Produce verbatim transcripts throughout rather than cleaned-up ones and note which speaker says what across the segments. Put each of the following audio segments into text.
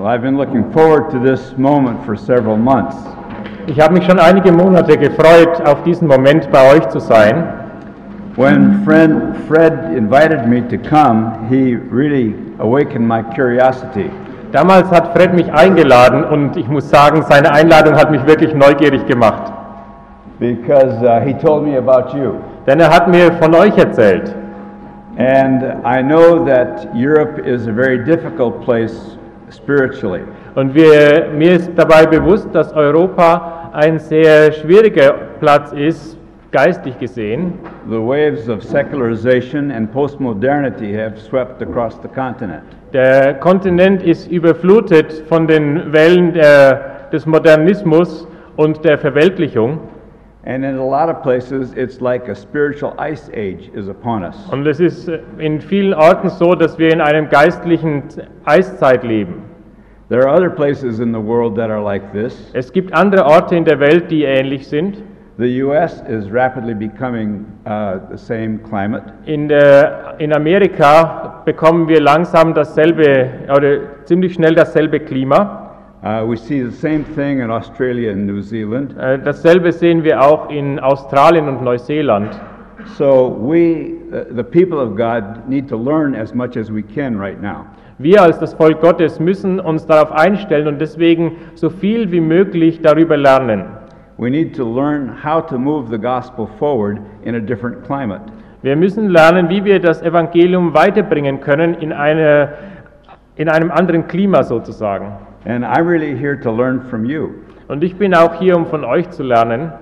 Speaker 1: Well, I've been looking forward to this moment for several months.
Speaker 2: Ich habe mich schon einige Monate gefreut, auf diesen Moment bei euch zu sein.
Speaker 1: When friend Fred invited me to come, he really awakened my curiosity.
Speaker 2: Damals hat Fred mich eingeladen und ich muss sagen, seine Einladung hat mich wirklich neugierig gemacht.
Speaker 1: Because uh, he told me about you.
Speaker 2: Denn er hat mir von euch erzählt.
Speaker 1: And I know that Europe is a very difficult place spiritually.
Speaker 2: Und wir, mir ist dabei bewusst, dass Europa ein sehr schwieriger Platz ist, geistlich gesehen.
Speaker 1: The waves of secularization and postmodernity have swept across the continent.
Speaker 2: Der Kontinent ist überflutet von den Wellen der, des Modernismus und der Verweltlichung.
Speaker 1: And in a lot of places it's like a spiritual ice age is upon us.
Speaker 2: Und es ist in vielen Orten so, dass wir in einem geistlichen Eiszeit leben.
Speaker 1: There are other places in the world that are like this.
Speaker 2: Es gibt andere Orte in der Welt, die ähnlich sind.
Speaker 1: The U S is rapidly becoming uh, the same climate.
Speaker 2: In, der, in Amerika bekommen wir langsam dasselbe oder ziemlich schnell dasselbe Klima.
Speaker 1: Uh, we see the same thing in Australia and New Zealand.
Speaker 2: Äh, dasselbe sehen wir auch in Australien und Neuseeland.
Speaker 1: So we, uh, the people of God, need to learn as much as we can right now.
Speaker 2: Wir als das Volk Gottes müssen uns darauf einstellen und deswegen so viel wie möglich darüber lernen.
Speaker 1: We need to learn how to move the gospel forward in a different climate.
Speaker 2: Wir müssen lernen, wie wir das Evangelium weiterbringen können in, eine, in einem anderen Klima sozusagen.
Speaker 1: And I'm really here to learn from you.
Speaker 2: Und ich bin auch hier, um von euch zu lernen.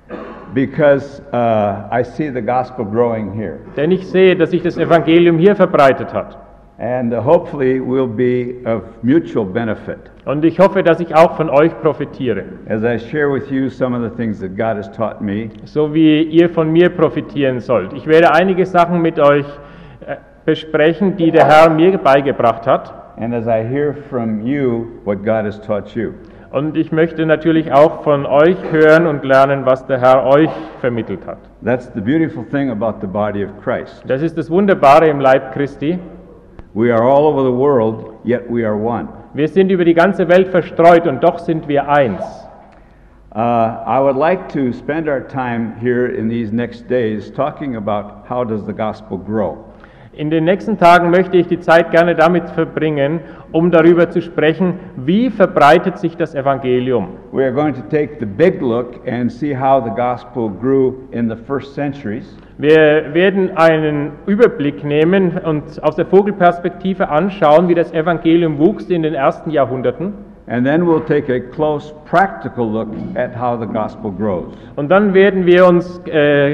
Speaker 1: Because uh, I see the gospel growing here.
Speaker 2: Denn ich sehe, dass sich das Evangelium hier verbreitet hat.
Speaker 1: And uh, hopefully will be of mutual benefit.
Speaker 2: Und ich hoffe, dass ich auch von euch profitiere.
Speaker 1: As I share with you some of the things that God has taught me.
Speaker 2: So wie ihr von mir profitieren sollt. Ich werde einige Sachen mit euch äh, besprechen, die der Herr mir beigebracht hat.
Speaker 1: And as I hear from you what God has taught you.
Speaker 2: Und ich möchte natürlich auch von euch hören und lernen, was der Herr euch vermittelt hat.
Speaker 1: That's the beautiful thing about the body of Christ.
Speaker 2: Das ist das Wunderbare im Leib Christi.
Speaker 1: We are all over the world, yet we are one.
Speaker 2: Wir sind über die ganze Welt verstreut und doch sind wir eins.
Speaker 1: Uh, I would like to spend our time here in these next days talking about how does the gospel grow.
Speaker 2: In den nächsten Tagen möchte ich die Zeit gerne damit verbringen, um darüber zu sprechen, wie verbreitet sich das Evangelium.
Speaker 1: We are going to take the big look and see how the gospel grew in the first centuries.
Speaker 2: Wir werden einen Überblick nehmen und aus der Vogelperspektive anschauen, wie das Evangelium wuchs in den ersten Jahrhunderten.
Speaker 1: And then we'll take a close practical look at how the gospel grows.
Speaker 2: Und dann werden wir uns äh,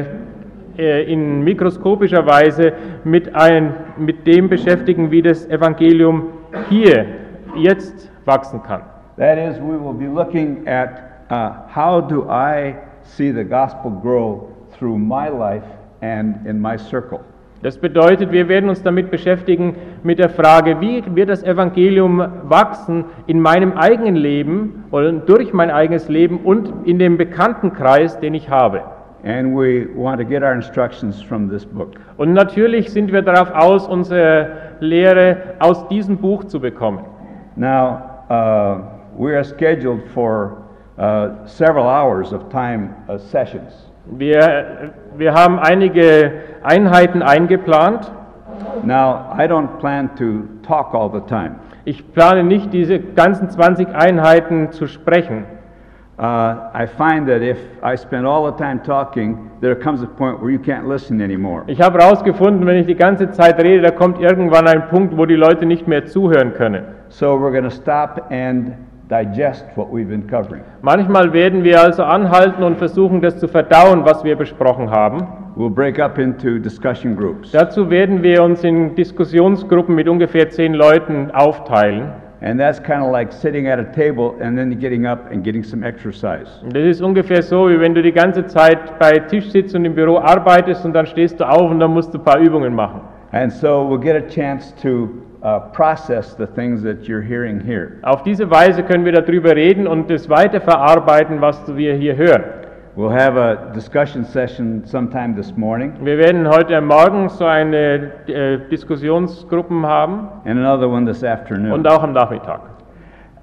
Speaker 2: in mikroskopischer Weise mit, ein, mit dem beschäftigen, wie das Evangelium hier, jetzt wachsen kann.
Speaker 1: That is, we will be looking at uh, how do I see the gospel grow through my life and in my circle.
Speaker 2: Das bedeutet, wir werden uns damit beschäftigen mit der Frage, wie wird das Evangelium wachsen in meinem eigenen Leben oder durch mein eigenes Leben und in dem Bekanntenkreis, den ich habe.
Speaker 1: And we want to get our instructions from this book.
Speaker 2: Und natürlich sind wir darauf aus, unsere Lehre aus diesem Buch zu bekommen.
Speaker 1: Now, uh, we are scheduled for uh, several hours of time uh, sessions.
Speaker 2: Wir, wir haben einige Einheiten eingeplant.
Speaker 1: Now, I don't plan to talk all the time.
Speaker 2: Ich plane nicht, diese ganzen zwanzig Einheiten zu sprechen.
Speaker 1: Uh, I find that if I spend all the time talking, there comes a point where you can't listen anymore.
Speaker 2: Ich habe herausgefunden, wenn ich die ganze Zeit rede, da kommt irgendwann ein Punkt, wo die Leute nicht mehr zuhören können.
Speaker 1: So we're going to stop and digest what we've been covering.
Speaker 2: Manchmal werden wir also anhalten und versuchen, das zu verdauen, was wir besprochen haben.
Speaker 1: We'll break up into discussion groups.
Speaker 2: Dazu werden wir uns in Diskussionsgruppen mit ungefähr zehn Leuten aufteilen.
Speaker 1: And that's kind of like sitting at a table and then getting up and getting some exercise.
Speaker 2: Das ist ungefähr so, wie wenn du die ganze Zeit bei Tisch sitzt und im Büro arbeitest und dann stehst du auf und dann musst du ein paar Übungen machen.
Speaker 1: And so we'll get a chance to uh, process the things that you're hearing here.
Speaker 2: Auf diese Weise können wir darüber reden und das weiterverarbeiten, was wir hier hören.
Speaker 1: We'll have a discussion session sometime this morning.
Speaker 2: Wir werden heute Morgen so eine äh, Diskussionsgruppen haben
Speaker 1: And another one this afternoon.
Speaker 2: und auch am Nachmittag.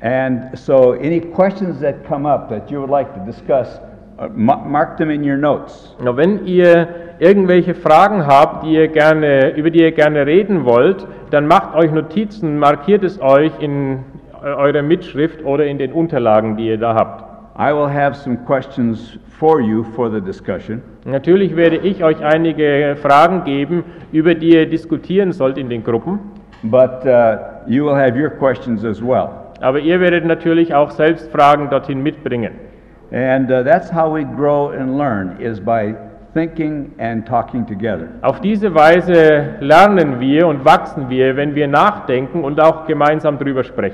Speaker 1: And so any questions that come up that you would like to discuss, uh, ma- mark them in your notes.
Speaker 2: Na, wenn ihr irgendwelche Fragen habt, die ihr gerne, über die ihr gerne reden wollt, dann macht euch Notizen, markiert es euch in eurer Mitschrift oder in den Unterlagen, die ihr da habt.
Speaker 1: I will have some questions for you for the discussion.
Speaker 2: Natürlich werde ich euch einige Fragen geben, über die ihr diskutieren sollt in den Gruppen,
Speaker 1: But uh, you will have your questions as well.
Speaker 2: aber ihr werdet natürlich auch selbst Fragen dorthin mitbringen.
Speaker 1: And uh, that's how we grow and learn, is by thinking and talking together.
Speaker 2: Auf diese Weise lernen wir und wachsen wir, wenn wir nachdenken und auch gemeinsam drüber sprechen.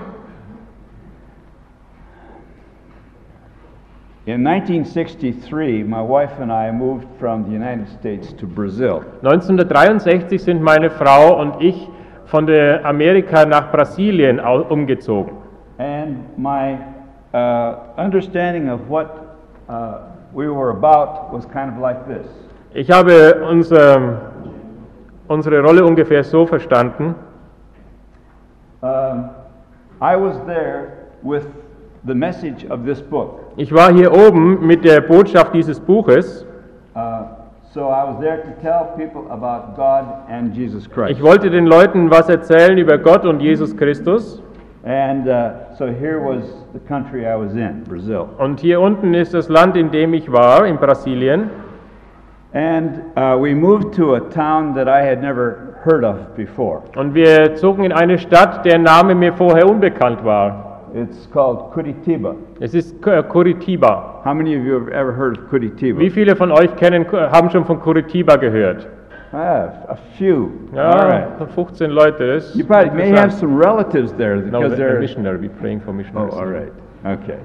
Speaker 1: In nineteen sixty-three, my wife and I moved from the United States to Brazil.
Speaker 2: neunzehnhundertdreiundsechzig sind meine Frau und ich von der Amerika nach Brasilien au- umgezogen.
Speaker 1: And my uh, understanding of what uh, we were about was kind of like this.
Speaker 2: Ich habe unser, unsere Rolle ungefähr so verstanden.
Speaker 1: Um, I was there with the message of this book.
Speaker 2: Ich war hier oben mit der Botschaft dieses Buches.
Speaker 1: Uh, so I was there to tell people about God and Jesus Christ.
Speaker 2: Ich wollte den Leuten was erzählen über Gott und Jesus Christus.
Speaker 1: And uh, so here was the country I was in, Brazil.
Speaker 2: Und hier unten ist das Land, in dem ich war, in Brasilien.
Speaker 1: And uh, we moved to a town that I had never heard of before.
Speaker 2: Und wir zogen in eine Stadt, deren Name mir vorher unbekannt war.
Speaker 1: It's called Curitiba.
Speaker 2: Es ist Cu- Curitiba.
Speaker 1: How many of you have ever heard of Curitiba?
Speaker 2: Wie viele von euch kennen, haben schon von Curitiba gehört?
Speaker 1: Ah, a few. All
Speaker 2: Ja,
Speaker 1: right.
Speaker 2: fünfzehn Leute. Das ist
Speaker 1: You probably may have
Speaker 2: interessant.
Speaker 1: some relatives there
Speaker 2: No,
Speaker 1: because
Speaker 2: the, the
Speaker 1: they're.
Speaker 2: missionary, we're praying for
Speaker 1: Oh,
Speaker 2: missionaries.
Speaker 1: all right. Okay.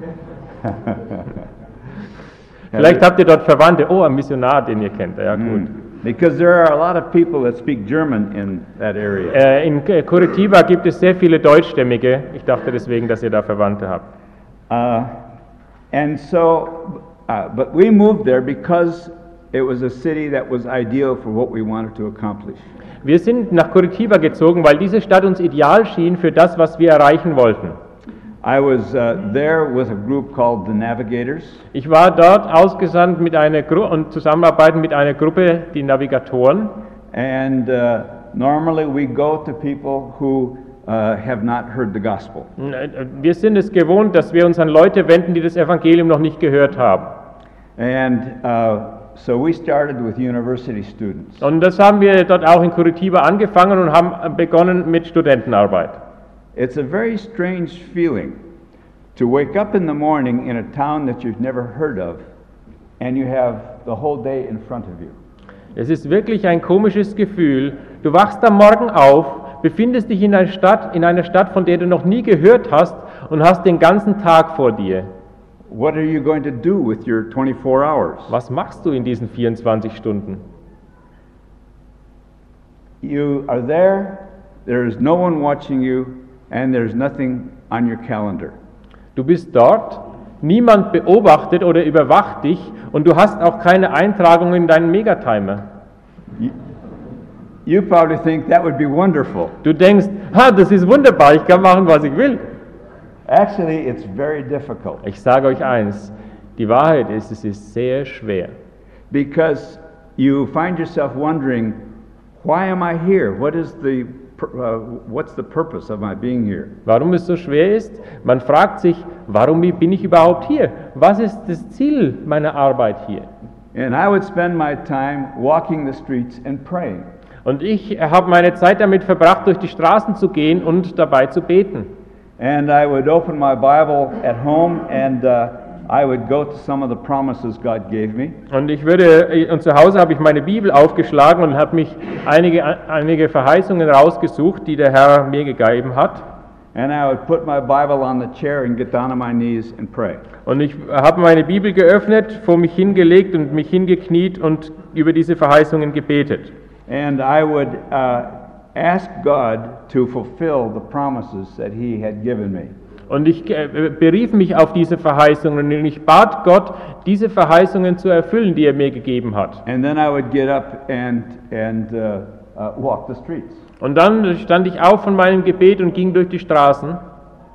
Speaker 2: Vielleicht habt ihr dort Verwandte. Oh, ein Missionar, den ihr kennt. Ja, gut.
Speaker 1: Mm. Because there are a lot of people that speak German in that area.
Speaker 2: Äh, in K- Curitiba gibt es sehr viele Deutschstämmige. Ich dachte deswegen, dass ihr da Verwandte habt.
Speaker 1: Uh, and so, uh, but we moved there because it was a city that was ideal for what we wanted to accomplish.
Speaker 2: Wir sind nach Curitiba gezogen, weil diese Stadt uns ideal schien für das, was wir erreichen wollten.
Speaker 1: I was uh, there with a group called the Navigators,
Speaker 2: Ich war dort ausgesandt mit einer Gru und zusammenarbeiten mit einer Gruppe, die Navigatoren.
Speaker 1: and uh, normally we go to people who uh, have not heard the gospel.
Speaker 2: Wir sind es gewohnt, dass wir uns an Leute wenden, die das Evangelium noch nicht gehört haben.
Speaker 1: And uh, so we started with university students.
Speaker 2: Und das haben wir dort auch in Curitiba angefangen und haben begonnen mit Studentenarbeit.
Speaker 1: It's a very strange feeling to wake up in the morning in a town that you've never heard of, and you have the whole day in front of you.
Speaker 2: Es ist wirklich ein komisches Gefühl. Du wachst am Morgen auf, befindest dich in einer Stadt, in einer Stadt, von der du noch nie gehört hast und hast den ganzen Tag vor dir.
Speaker 1: What are you going to do with your twenty-four hours?
Speaker 2: Was machst du in diesen vierundzwanzig Stunden?
Speaker 1: You are there, there is no one watching you, and there's nothing on your calendar.
Speaker 2: Du bist dort, niemand beobachtet oder überwacht dich und du hast auch keine Eintragung in deinen Megatimer.
Speaker 1: You, you probably think that would be wonderful.
Speaker 2: Du denkst, ha, das ist wunderbar, ich kann machen, was ich will.
Speaker 1: Actually, it's very difficult
Speaker 2: Ich sage euch eins, die Wahrheit ist, es ist sehr schwer.
Speaker 1: because you find yourself wondering, why am I here? What is the pur- uh, what's the purpose of my being here?
Speaker 2: Warum es so schwer ist? Man fragt sich, warum bin ich überhaupt hier? Was ist das Ziel meiner Arbeit hier?
Speaker 1: And I would spend my time walking the streets and praying.
Speaker 2: Und ich habe meine Zeit damit verbracht, durch die Straßen zu gehen und dabei zu beten.
Speaker 1: And I would open my Bible at home and uh, I would go to some of the promises God gave me.
Speaker 2: Und ich würde, und zu Hause habe ich meine Bibel aufgeschlagen und habe mich einige, einige Verheißungen rausgesucht, die der Herr mir gegeben hat.
Speaker 1: And I would put my Bible on the chair and get down on my knees and pray.
Speaker 2: Und ich habe meine Bibel geöffnet, vor mich hingelegt und mich hingekniet und über diese Verheißungen gebetet.
Speaker 1: And I would uh, ask God to fulfill the promises that He had given me.
Speaker 2: Und ich äh, berief mich auf diese Verheißungen und ich bat Gott, diese Verheißungen zu erfüllen, die er mir gegeben hat.
Speaker 1: And then I would get up and, and uh, uh, walk the streets.
Speaker 2: Und dann stand ich auf von meinem Gebet und ging durch die Straßen.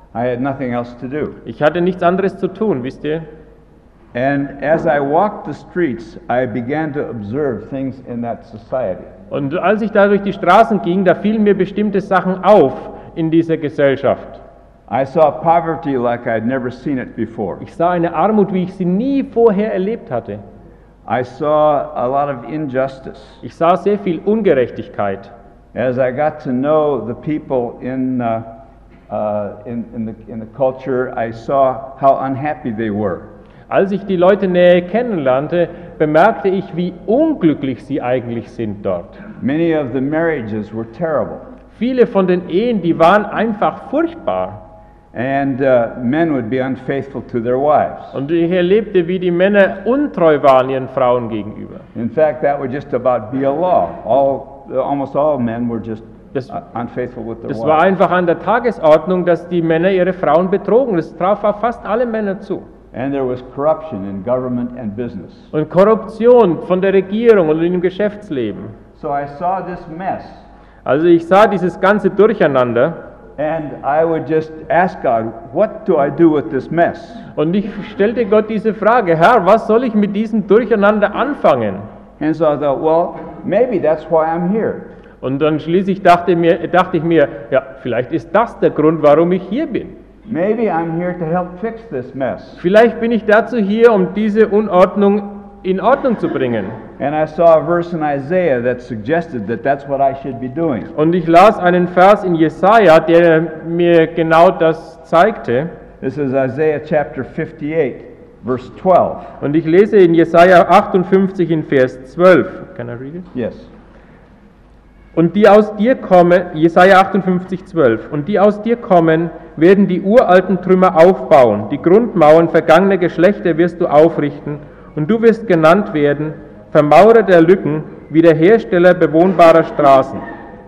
Speaker 1: I had nothing else to do.
Speaker 2: Ich hatte nichts anderes zu tun, wisst ihr?
Speaker 1: And as I walked the streets, I began to observe things in that society.
Speaker 2: Und als ich da durch die Straßen ging, da fielen mir bestimmte Sachen auf in dieser Gesellschaft.
Speaker 1: I saw poverty like I'd never seen it before.
Speaker 2: Ich sah eine Armut, wie ich sie nie vorher erlebt hatte.
Speaker 1: I saw a lot of injustice.
Speaker 2: Ich sah sehr viel Ungerechtigkeit.
Speaker 1: As I got to know the people in, uh, uh, in, in, the, in the culture, I saw how unhappy they were.
Speaker 2: Als ich die Leute näher kennenlernte, bemerkte ich, wie unglücklich sie eigentlich sind dort.
Speaker 1: Many of the marriages were terrible.
Speaker 2: Viele von den Ehen, die waren einfach furchtbar.
Speaker 1: And uh, men would be unfaithful to their wives.
Speaker 2: Und ich erlebte, wie die Männer untreu waren ihren Frauen gegenüber.
Speaker 1: In fact, that would just about be a law. All, almost all men were just
Speaker 2: Das,
Speaker 1: uh, unfaithful with their
Speaker 2: das war
Speaker 1: wives.
Speaker 2: einfach an der Tagesordnung, dass die Männer ihre Frauen betrogen. Das traf auf fast alle Männer zu.
Speaker 1: And there was corruption in government and business.
Speaker 2: Und Korruption von der Regierung und im Geschäftsleben.
Speaker 1: So I saw this mess,
Speaker 2: Also ich sah dieses ganze Durcheinander
Speaker 1: and I would just ask God, what do I do with this mess?
Speaker 2: und ich stellte Gott diese Frage: Herr, was soll ich mit diesem Durcheinander anfangen?
Speaker 1: And so I thought, well, maybe that's why I'm here.
Speaker 2: Und dann schließlich dachte, mir, dachte ich mir, ja, vielleicht ist das der Grund, warum ich hier bin.
Speaker 1: Maybe I'm here to help fix this mess.
Speaker 2: Vielleicht bin ich dazu hier, um diese Unordnung in Ordnung zu bringen.
Speaker 1: And I saw a verse in Isaiah that suggested that that's what I should be doing.
Speaker 2: Und ich las einen Vers in Jesaja, der mir genau das zeigte.
Speaker 1: This is Isaiah chapter fifty-eight, verse twelve.
Speaker 2: Und ich lese in Jesaja achtundfünfzig in Vers zwölf. Can I read it?
Speaker 1: Yes.
Speaker 2: Und die aus dir kommen, Jesaja achtundfünfzig, zwölf, und die aus dir kommen, werden die uralten Trümmer aufbauen, die Grundmauern vergangener Geschlechter wirst du aufrichten, und du wirst genannt werden, Vermaurer der Lücken, Wiederhersteller bewohnbarer Straßen.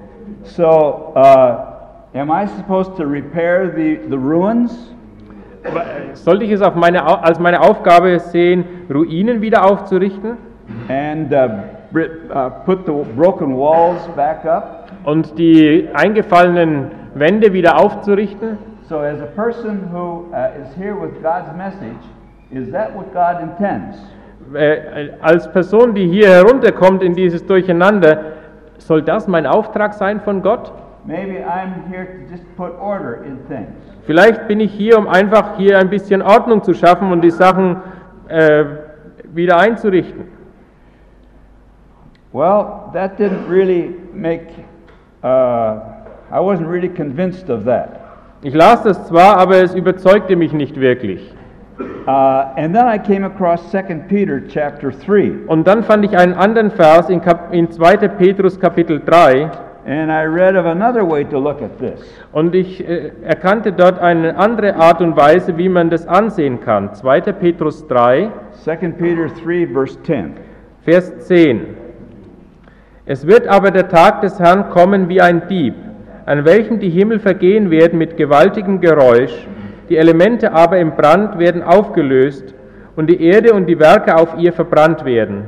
Speaker 1: So, uh, am I supposed to repair the, the ruins?
Speaker 2: Sollte ich es auf meine, Au- als meine Aufgabe sehen, Ruinen wieder aufzurichten
Speaker 1: And uh, br- uh, put the broken walls back up?
Speaker 2: und die eingefallenen Wände wieder aufzurichten?
Speaker 1: So, as a person who uh, is here with God's message, is that what God intends?
Speaker 2: Äh, als Person, die hier herunterkommt in dieses Durcheinander, soll das mein Auftrag sein von Gott?
Speaker 1: Maybe I'm here to just put order in things.
Speaker 2: Vielleicht bin ich hier, um einfach hier ein bisschen Ordnung zu schaffen und die Sachen äh, wieder einzurichten.
Speaker 1: Well, that didn't really make, uh, I wasn't really convinced of that.
Speaker 2: Ich las das zwar, aber es überzeugte mich nicht wirklich.
Speaker 1: Uh, and then I came across Second Peter chapter three,
Speaker 2: Und dann fand ich einen anderen Vers in, Kap in zweiter Petrus Kapitel drei
Speaker 1: and I read of another way to look at this.
Speaker 2: und ich äh, erkannte dort eine andere Art und Weise, wie man das ansehen kann. zweiter Petrus drei,
Speaker 1: Second Peter three, verse ten.
Speaker 2: Vers zehn. Es wird aber der Tag des Herrn kommen wie ein Dieb, an welchem die Himmel vergehen werden mit gewaltigem Geräusch, die Elemente aber im Brand werden aufgelöst und die Erde und die Werke auf ihr verbrannt werden.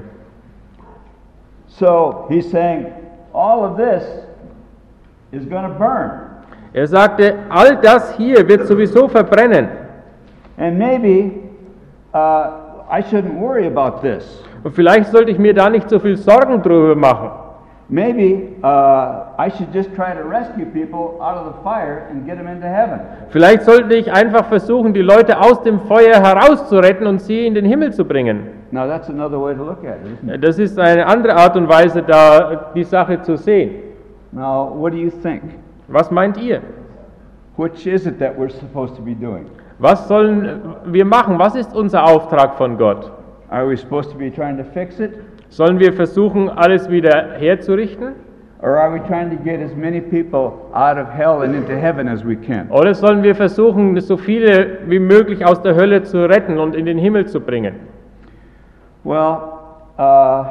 Speaker 1: So he's saying all of this is going to burn.
Speaker 2: Er sagte, all das hier wird sowieso verbrennen.
Speaker 1: And maybe uh, I shouldn't worry about this.
Speaker 2: Und vielleicht sollte ich mir da nicht so viel Sorgen drüber machen.
Speaker 1: Maybe uh, I should just try to rescue people out of the fire and get them into heaven.
Speaker 2: Vielleicht sollte ich einfach versuchen, die Leute aus dem Feuer herauszuretten und sie in den Himmel zu bringen.
Speaker 1: Now that's another way to look at it, isn't it?
Speaker 2: Das ist eine andere Art und Weise, da die Sache zu sehen.
Speaker 1: Now, what do you think?
Speaker 2: Was meint ihr?
Speaker 1: Which is it that we're supposed to be doing?
Speaker 2: Was sollen wir machen? Was ist unser Auftrag von Gott?
Speaker 1: Are we supposed to be trying to fix it?
Speaker 2: Sollen wir versuchen, alles wieder herzurichten?
Speaker 1: Or are we trying to get as many people out of hell and into heaven as we can?
Speaker 2: Oder sollen wir versuchen, so viele wie möglich aus der Hölle zu retten und in den Himmel zu bringen?
Speaker 1: Well, uh,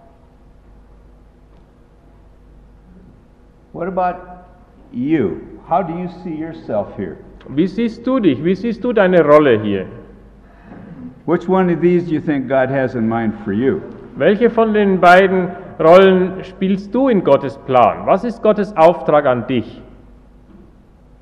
Speaker 1: what about you? How do you see yourself here?
Speaker 2: Wie siehst du dich? Wie siehst du deine Rolle hier?
Speaker 1: Which one of these do you think God has in mind for you?
Speaker 2: Welche von den beiden Rollen spielst du in Gottes Plan? Was ist Gottes Auftrag an dich?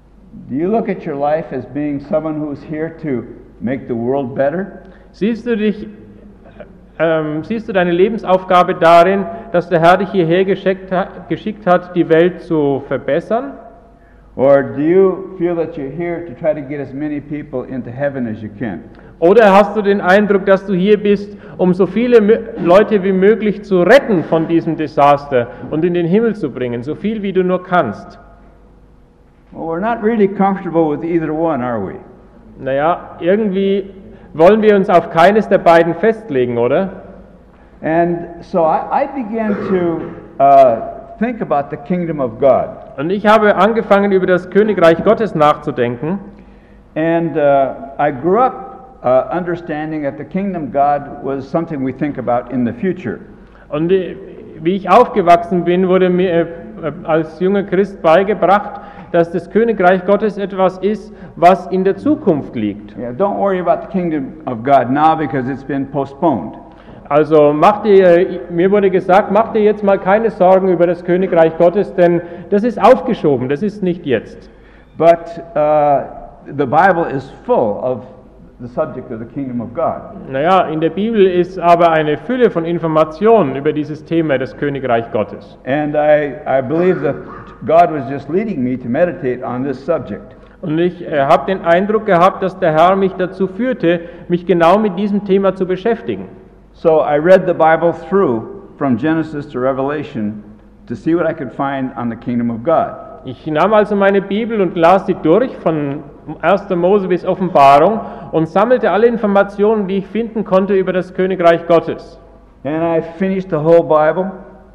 Speaker 1: Do you look at your life as being someone who's here to make the world better?
Speaker 2: Siehst du dich, ähm, siehst du deine Lebensaufgabe darin, dass der Herr dich hierher geschickt hat, geschickt hat, die Welt zu verbessern?
Speaker 1: Or do you feel that you're here to try to get as many people into heaven as you can?
Speaker 2: Oder hast du den Eindruck, dass du hier bist, um so viele Mö- Leute wie möglich zu retten von diesem Desaster und in den Himmel zu bringen, so viel wie du nur kannst?
Speaker 1: Well, we're not really comfortable with either one, are we?
Speaker 2: Naja, irgendwie wollen wir uns auf keines der beiden festlegen, oder?
Speaker 1: And so I, I began to uh, think about the kingdom of God.
Speaker 2: Und ich habe angefangen, über das Königreich Gottes nachzudenken.
Speaker 1: And uh, I grew up uh, understanding that the kingdom of God was something we think about in the future.
Speaker 2: Und äh, wie ich aufgewachsen bin, wurde mir äh, als junger Christ beigebracht, dass das Königreich Gottes etwas ist, was in der Zukunft liegt.
Speaker 1: Yeah, don't worry about the kingdom of God now because it's been postponed.
Speaker 2: Also mach dir, mir wurde gesagt, mach dir jetzt mal keine Sorgen über das Königreich Gottes, denn das ist aufgeschoben, das ist nicht jetzt.
Speaker 1: But uh, the Bible is full of the subject of the kingdom of God.
Speaker 2: Naja, in der Bibel ist aber eine Fülle von Informationen über dieses Thema des Königreich Gottes.
Speaker 1: And I, I believe that God was just leading me to meditate on this subject.
Speaker 2: Und ich äh, habe den Eindruck gehabt, dass der Herr mich dazu führte, mich genau mit diesem Thema zu beschäftigen.
Speaker 1: So I read the Bible through from Genesis to Revelation to see what I could find on the kingdom of God.
Speaker 2: Ich nahm also meine Bibel und las sie durch von erster Mose bis Offenbarung und sammelte alle Informationen, die ich finden konnte über das Königreich Gottes.
Speaker 1: And I finished the whole Bible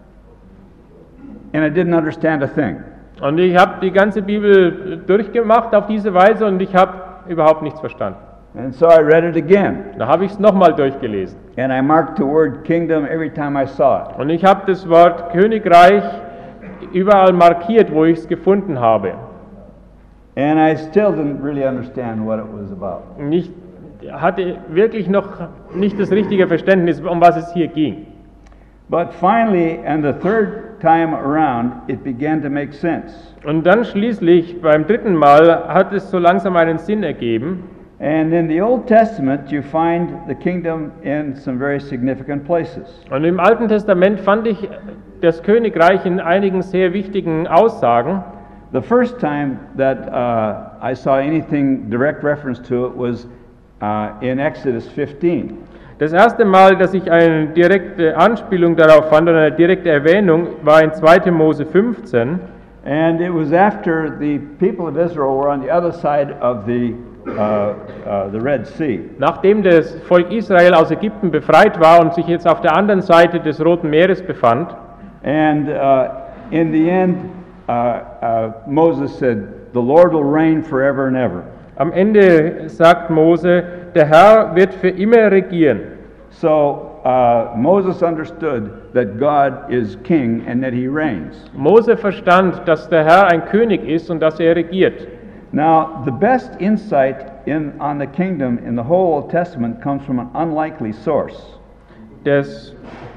Speaker 1: and I didn't understand a thing.
Speaker 2: Und ich habe die ganze Bibel durchgemacht auf diese Weise und ich habe überhaupt nichts verstanden.
Speaker 1: And so I read it again.
Speaker 2: Da habe ich es nochmal durchgelesen.
Speaker 1: And I marked the word kingdom every time I saw it.
Speaker 2: Und ich habe das Wort Königreich überall markiert, wo ich es gefunden habe.
Speaker 1: And I still didn't really understand what it was about.
Speaker 2: Und ich hatte wirklich noch nicht das richtige Verständnis, um was es hier ging.
Speaker 1: But finally, and the third time around, it began to make sense.
Speaker 2: Und dann schließlich, beim dritten Mal, hat es so langsam einen Sinn ergeben.
Speaker 1: And in the Old Testament, you find the kingdom in some very significant places.
Speaker 2: Und im Alten Testament fand ich das Königreich in einigen sehr wichtigen Aussagen.
Speaker 1: The first time that uh, I saw anything direct reference to it was uh, in Exodus fifteen.
Speaker 2: Das erste Mal, dass ich eine direkte Anspielung darauf fand oder eine direkte Erwähnung, war in zweiter Mose fünfzehn.
Speaker 1: And it was after the people of Israel were on the other side of the uh, uh, the Red Sea.
Speaker 2: Nachdem das Volk Israel aus Ägypten befreit war und sich jetzt auf der anderen Seite des Roten Meeres befand.
Speaker 1: And uh, in the end, uh, uh, Moses said, "The Lord will reign forever and ever."
Speaker 2: Am Ende sagt Mose, der Herr wird für immer regieren.
Speaker 1: So uh, Moses understood that God is king and that he reigns.
Speaker 2: Mose verstand, dass der Herr ein König ist und dass er regiert.
Speaker 1: Now, the best insight in, on the kingdom in the whole Old Testament comes from an unlikely source.
Speaker 2: Das,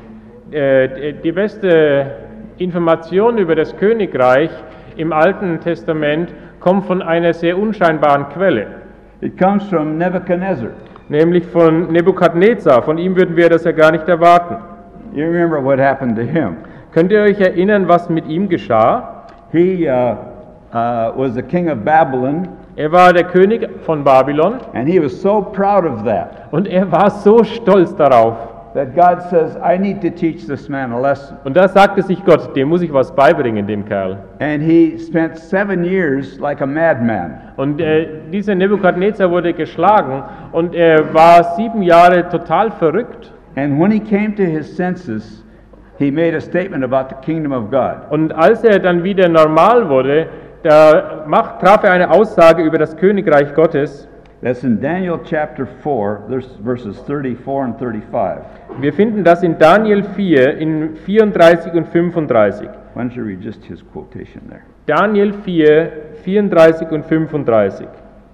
Speaker 2: äh, die beste Information über das Königreich im Alten Testament kommt von einer sehr unscheinbaren Quelle,
Speaker 1: It comes from Nebuchadnezzar.
Speaker 2: nämlich von Nebukadnezar. Von ihm würden wir das ja gar nicht erwarten.
Speaker 1: You remember what happened to him.
Speaker 2: Könnt ihr euch erinnern, was mit ihm geschah?
Speaker 1: He uh, uh, was the king of Babylon,
Speaker 2: Er war der König von Babylon
Speaker 1: and he was so proud of that,
Speaker 2: und er war so stolz darauf.
Speaker 1: that God says, I need to teach this man a lesson.
Speaker 2: Und da sagte sich Gott, dem muss ich was beibringen, dem Kerl.
Speaker 1: And he spent seven years like a madman.
Speaker 2: Und äh, dieser Nebukadnezar wurde geschlagen und er war sieben Jahre total verrückt.
Speaker 1: And when he came to his senses, he made a statement about the kingdom of God.
Speaker 2: Und als er dann wieder normal wurde, da macht, traf er eine Aussage über das Königreich Gottes.
Speaker 1: That's in Daniel chapter four, there's verses thirty-four and thirty-five.
Speaker 2: Wir finden das in Daniel vier, in vierunddreißig und fünfunddreißig.
Speaker 1: Why don't you read just his quotation there?
Speaker 2: Daniel vier, vierunddreißig und fünfunddreißig.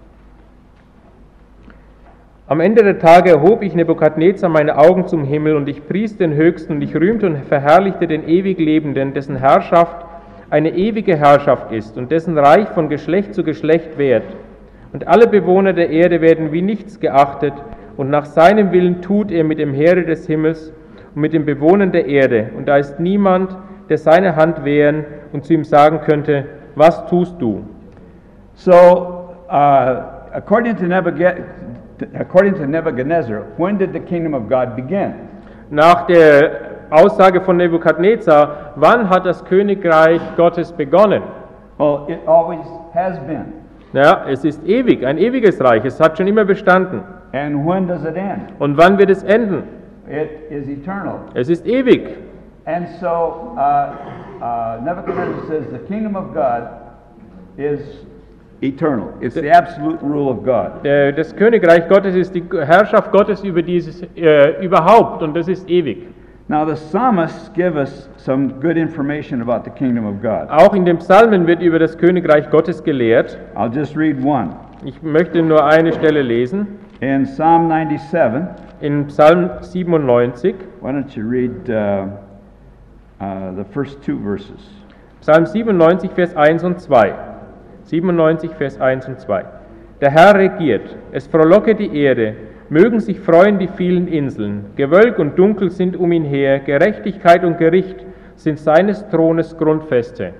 Speaker 2: Am Ende der Tage erhob ich Nebukadnezar meine Augen zum Himmel und ich pries den Höchsten und ich rühmte und verherrlichte den ewig Lebenden, dessen Herrschaft eine ewige Herrschaft ist und dessen Reich von Geschlecht zu Geschlecht währt. Und alle Bewohner der Erde werden wie nichts geachtet, und nach seinem Willen tut er mit dem Heere des Himmels und mit den Bewohnern der Erde. Und da ist niemand, der seine Hand wehren und zu ihm sagen könnte, was tust du?
Speaker 1: So, uh, according to Nebuchadnezzar, according to Nebuchadnezzar, when did the kingdom of God begin?
Speaker 2: Nach der Aussage von Nebukadnezar, wann hat das Königreich Gottes begonnen?
Speaker 1: Well, it always has been.
Speaker 2: Ja, es ist ewig, ein ewiges Reich, es hat schon immer bestanden.
Speaker 1: And when does it end?
Speaker 2: Und wann wird es enden?
Speaker 1: It is eternal.
Speaker 2: Es ist ewig.
Speaker 1: And so, uh, uh, Nebuchadnezzar says the kingdom of God is eternal. It's the absolute rule of God.
Speaker 2: Der- Das Königreich Gottes ist die Herrschaft Gottes über dieses äh, überhaupt, und das ist ewig.
Speaker 1: Now, the psalmists give us some good information about the kingdom of God.
Speaker 2: Auch in den Psalmen wird über das Königreich Gottes gelehrt.
Speaker 1: I'll just read one.
Speaker 2: Ich möchte nur eine Stelle lesen.
Speaker 1: In Psalm ninety-seven,
Speaker 2: In Psalm siebenundneunzig,
Speaker 1: why don't you read uh, uh, the first two verses?
Speaker 2: Psalm siebenundneunzig, Vers eins und zwei. siebenundneunzig, Vers eins und zwei. Der Herr regiert, es frohlocke die Erde, mögen sich freuen die vielen Inseln. Gewölk und Dunkel sind um ihn her, Gerechtigkeit und Gericht sind seines Thrones Grundfeste.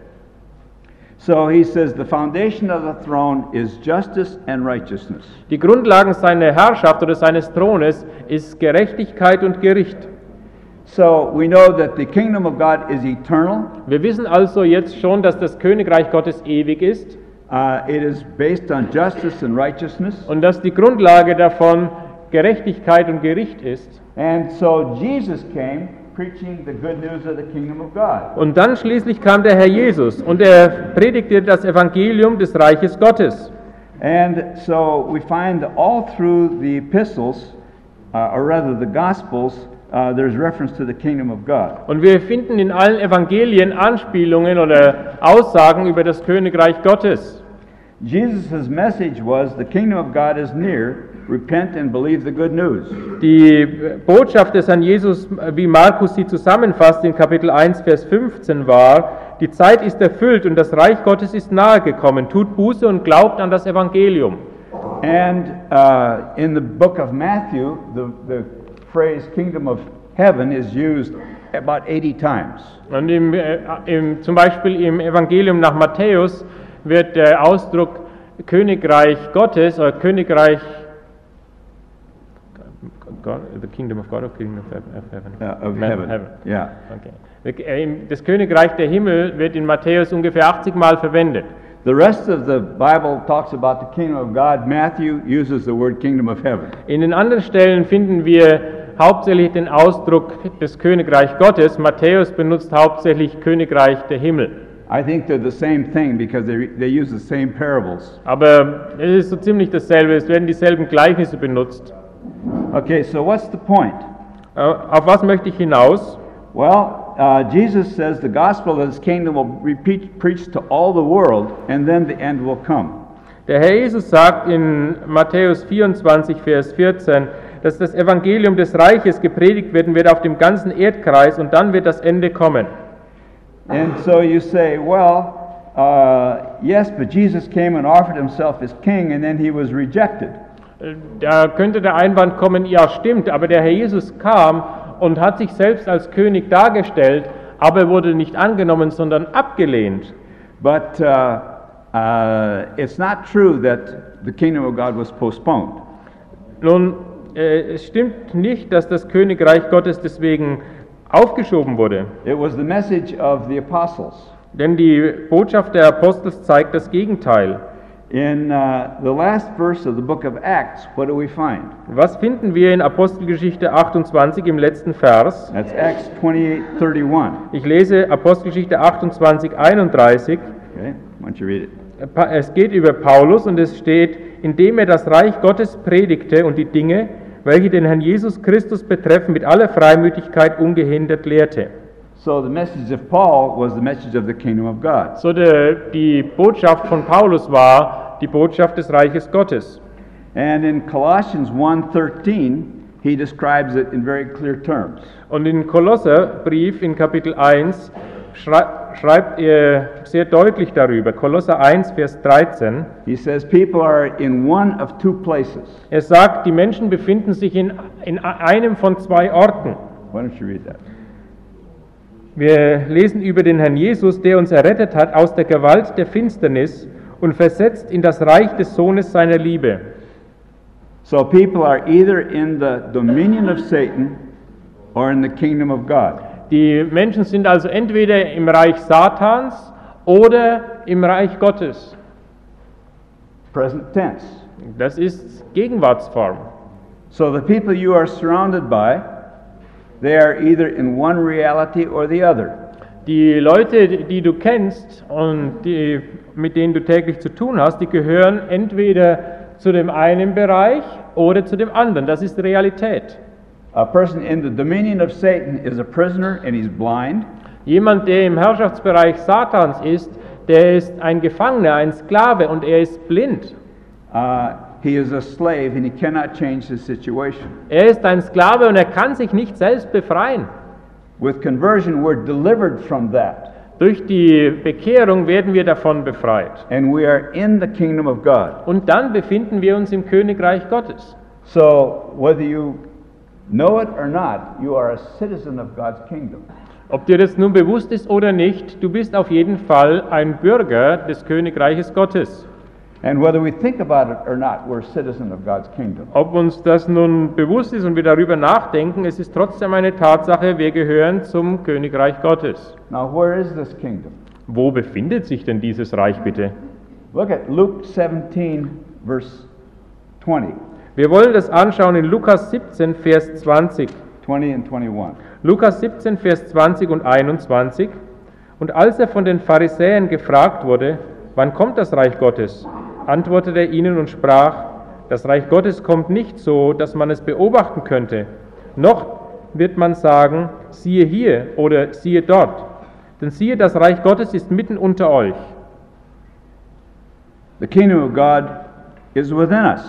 Speaker 1: So he says the foundation of the throne is justice and righteousness.
Speaker 2: Die Grundlagen seiner Herrschaft oder seines Thrones ist Gerechtigkeit und Gericht.
Speaker 1: So we know that the kingdom of God is eternal.
Speaker 2: Wir wissen also jetzt schon, dass das Königreich Gottes ewig ist
Speaker 1: Uh, it is based on justice and righteousness.
Speaker 2: und dass die Grundlage davon Gerechtigkeit und Gericht ist.
Speaker 1: And so Jesus came preaching the good news of the kingdom of God.
Speaker 2: Und dann schließlich kam der Herr Jesus und er predigte das Evangelium des Reiches Gottes.
Speaker 1: And so we find all through the epistles, uh, or rather the gospels, uh, there's reference to the kingdom of God.
Speaker 2: Und wir finden in allen Evangelien Anspielungen oder Aussagen über das Königreich Gottes.
Speaker 1: Jesus' message was the kingdom of God is near, repent and believe the good news.
Speaker 2: Die Botschaft des Herrn Jesus, wie Markus sie zusammenfasst in Kapitel eins, Vers fünfzehn war, die Zeit ist erfüllt und das Reich Gottes ist nahe gekommen. Tut Buße und glaubt an das Evangelium.
Speaker 1: And uh, in the book of Matthew, the, the phrase kingdom of heaven is used about eighty times.
Speaker 2: Und im, äh, im, zum Beispiel im Evangelium nach Matthäus wird der Ausdruck Königreich Gottes oder Königreich God, the kingdom of God or kingdom of heaven?
Speaker 1: Uh, of
Speaker 2: Ma-
Speaker 1: heaven.
Speaker 2: heaven.
Speaker 1: Yeah.
Speaker 2: Okay. Das Königreich der Himmel wird in Matthäus ungefähr achtzig Mal verwendet.
Speaker 1: The rest of the Bible talks about the kingdom of God. Matthew uses the word kingdom of heaven.
Speaker 2: In den anderen Stellen finden wir hauptsächlich den Ausdruck des Königreich Gottes. Matthäus benutzt hauptsächlich Königreich der Himmel.
Speaker 1: I think they're the same thing because they, they use the same parables.
Speaker 2: Aber es ist so ziemlich dasselbe, es werden dieselben Gleichnisse benutzt.
Speaker 1: Okay, so what's the point?
Speaker 2: Äh, Auf was möchte ich hinaus?
Speaker 1: Well, uh, Jesus says the gospel of his kingdom will be pre- preached to all the world, and then the end will come.
Speaker 2: Der Herr Jesus sagt in Matthäus vierundzwanzig, Vers vierzehn, dass das Evangelium des Reiches gepredigt werden wird auf dem ganzen Erdkreis und dann wird das Ende kommen.
Speaker 1: And so you say, well, uh, yes, but Jesus came and offered himself as king, and then he was rejected.
Speaker 2: Da könnte der Einwand kommen, ja stimmt, aber der Herr Jesus kam und hat sich selbst als König dargestellt, aber er wurde nicht angenommen, sondern abgelehnt.
Speaker 1: But uh, uh, it's not true that the kingdom of God was postponed.
Speaker 2: Nun, äh, es stimmt nicht, dass das Königreich Gottes deswegen aufgeschoben wurde,
Speaker 1: It was the message of the apostles.
Speaker 2: denn die Botschaft der Apostel zeigt das Gegenteil.
Speaker 1: In uh, the last verse of the book of Acts, what do we find?
Speaker 2: Was finden wir in Apostelgeschichte achtundzwanzig im letzten Vers?
Speaker 1: That's Acts twenty-eight thirty-one.
Speaker 2: Ich lese Apostelgeschichte achtundzwanzig, einunddreißig.
Speaker 1: Okay, why don't you read it?
Speaker 2: Es geht über Paulus und es steht, indem er das Reich Gottes predigte und die Dinge, welche den Herrn Jesus Christus betreffen, mit aller Freimütigkeit ungehindert lehrte.
Speaker 1: So the message of Paul was the message of the kingdom of God.
Speaker 2: So der, die Botschaft von Paulus war die Botschaft des Reiches Gottes.
Speaker 1: And in Colossians one thirteen, he describes it in very clear terms.
Speaker 2: Und in Kolosserbrief in Kapitel eins schrei- schreibt er sehr deutlich darüber, Kolosser eins, Vers dreizehn.
Speaker 1: He says people are in one of two places.
Speaker 2: Er sagt, die Menschen befinden sich in, in einem von zwei Orten.
Speaker 1: Why don't you read that?
Speaker 2: Wir lesen über den Herrn Jesus, der uns errettet hat aus der Gewalt der Finsternis und versetzt in das Reich des Sohnes seiner Liebe.
Speaker 1: So people are either in the dominion of Satan or in the kingdom of God.
Speaker 2: Die Menschen sind also entweder im Reich Satans oder im Reich Gottes.
Speaker 1: Present tense.
Speaker 2: Das ist Gegenwartsform.
Speaker 1: So the people you are surrounded by, they are either in one reality or the other.
Speaker 2: Die Leute, die du kennst und die, mit denen du täglich zu tun hast, die gehören entweder zu dem einen Bereich oder zu dem anderen. Das ist Realität.
Speaker 1: A person in the dominion of Satan is a prisoner and he's blind.
Speaker 2: Jemand, der im Herrschaftsbereich Satans ist, der ist ein Gefangener, ein Sklave und er ist blind.
Speaker 1: Uh, he is a slave and he cannot change the situation.
Speaker 2: Er ist ein Sklave und er kann sich nicht selbst befreien.
Speaker 1: With conversion, we're delivered from that.
Speaker 2: Durch die Bekehrung werden wir davon befreit.
Speaker 1: And we are in the kingdom of God.
Speaker 2: Und dann befinden wir uns im Königreich Gottes.
Speaker 1: So, whether you know it or not, you are a citizen of God's kingdom.
Speaker 2: Ob dir das nun bewusst ist oder nicht, du bist auf jeden Fall ein Bürger des Königreiches Gottes.
Speaker 1: And whether we think about it or not, we're a citizen of God's kingdom.
Speaker 2: Ob uns das nun bewusst ist und wir darüber nachdenken, es ist trotzdem eine Tatsache, wir gehören zum Königreich Gottes.
Speaker 1: Now, where is this kingdom?
Speaker 2: Wo befindet sich denn dieses Reich bitte?
Speaker 1: Look at Luke seventeen, verse twenty.
Speaker 2: Wir wollen das anschauen in Lukas siebzehn, Vers zwanzig.
Speaker 1: twenty and twenty-one.
Speaker 2: Lukas siebzehn, Vers zwanzig und einundzwanzig. Und als er von den Pharisäern gefragt wurde, wann kommt das Reich Gottes, antwortete er ihnen und sprach, das Reich Gottes kommt nicht so, dass man es beobachten könnte, noch wird man sagen, siehe hier oder siehe dort, denn siehe, das Reich Gottes ist mitten unter euch.
Speaker 1: The kingdom of God is within us.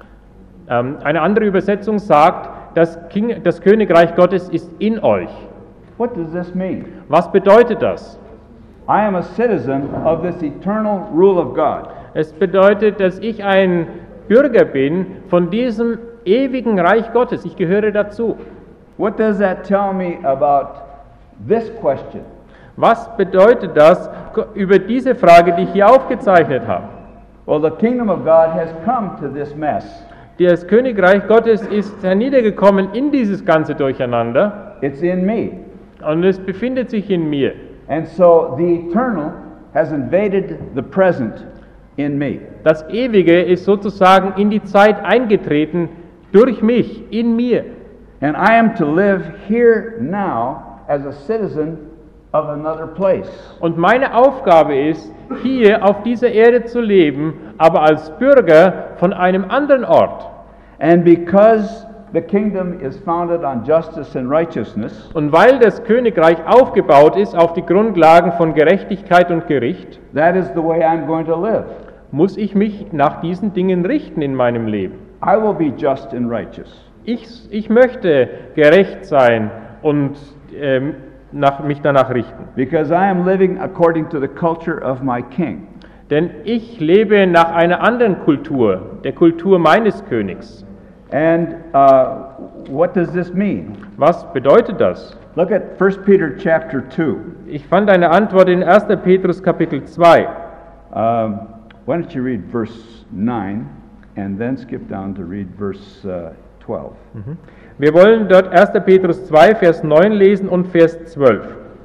Speaker 2: Ähm, eine andere Übersetzung sagt, das, King, das Königreich Gottes ist in euch.
Speaker 1: What does this mean?
Speaker 2: Was bedeutet das?
Speaker 1: I am a citizen of this eternal rule of God.
Speaker 2: Es bedeutet, dass ich ein Bürger bin von diesem ewigen Reich Gottes. Ich gehöre dazu.
Speaker 1: What does that tell me about this question?
Speaker 2: Was bedeutet das über diese Frage, die ich hier aufgezeichnet habe?
Speaker 1: Well, the kingdom of God has come to this mess.
Speaker 2: Das Königreich Gottes ist herniedergekommen in dieses ganze Durcheinander.
Speaker 1: It's in me.
Speaker 2: Und es befindet sich in mir.
Speaker 1: And so the eternal has invaded the present in me.
Speaker 2: Das Ewige ist sozusagen in die Zeit eingetreten durch mich, in mir.
Speaker 1: And I am to live here now as a citizen of another place.
Speaker 2: Und meine Aufgabe ist, hier auf dieser Erde zu leben, aber als Bürger von einem anderen Ort.
Speaker 1: And because the kingdom is founded on justice and righteousness,
Speaker 2: Und weil das Königreich aufgebaut ist auf die Grundlagen von Gerechtigkeit und Gericht,
Speaker 1: that is the way I'm going to live.
Speaker 2: muss ich mich nach diesen Dingen richten in meinem Leben.
Speaker 1: I will be just and righteous.
Speaker 2: Ich, ich möchte gerecht sein und ähm, nach, mich danach richten.
Speaker 1: Because I am living according to the culture of my king.
Speaker 2: Denn ich lebe nach einer anderen Kultur, der Kultur meines Königs.
Speaker 1: And uh, what does this mean?
Speaker 2: Was bedeutet das?
Speaker 1: Look at First Peter chapter two.
Speaker 2: Ich fand eine Antwort in erster Petrus Kapitel zwei.
Speaker 1: Um, why don't you read verse nine and then skip down to read verse uh, twelve.
Speaker 2: Wir wollen dort erster Petrus zwei, Vers neun lesen und Vers zwölf.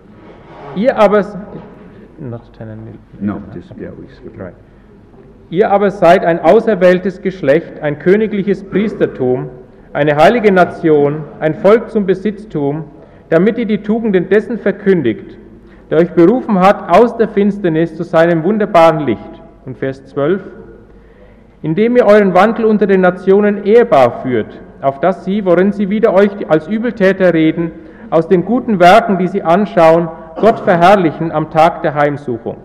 Speaker 2: Ihr aber... Not ten and
Speaker 1: No, just, yeah, we skip.
Speaker 2: Right. Ihr aber seid ein auserwähltes Geschlecht, ein königliches Priestertum, eine heilige Nation, ein Volk zum Besitztum, damit ihr die Tugenden dessen verkündigt, der euch berufen hat aus der Finsternis zu seinem wunderbaren Licht. Und Vers zwölf. Indem ihr euren Wandel unter den Nationen ehrbar führt, auf dass sie, worin sie wider euch als Übeltäter reden, aus den guten Werken, die sie anschauen, Gott verherrlichen am Tag der Heimsuchung.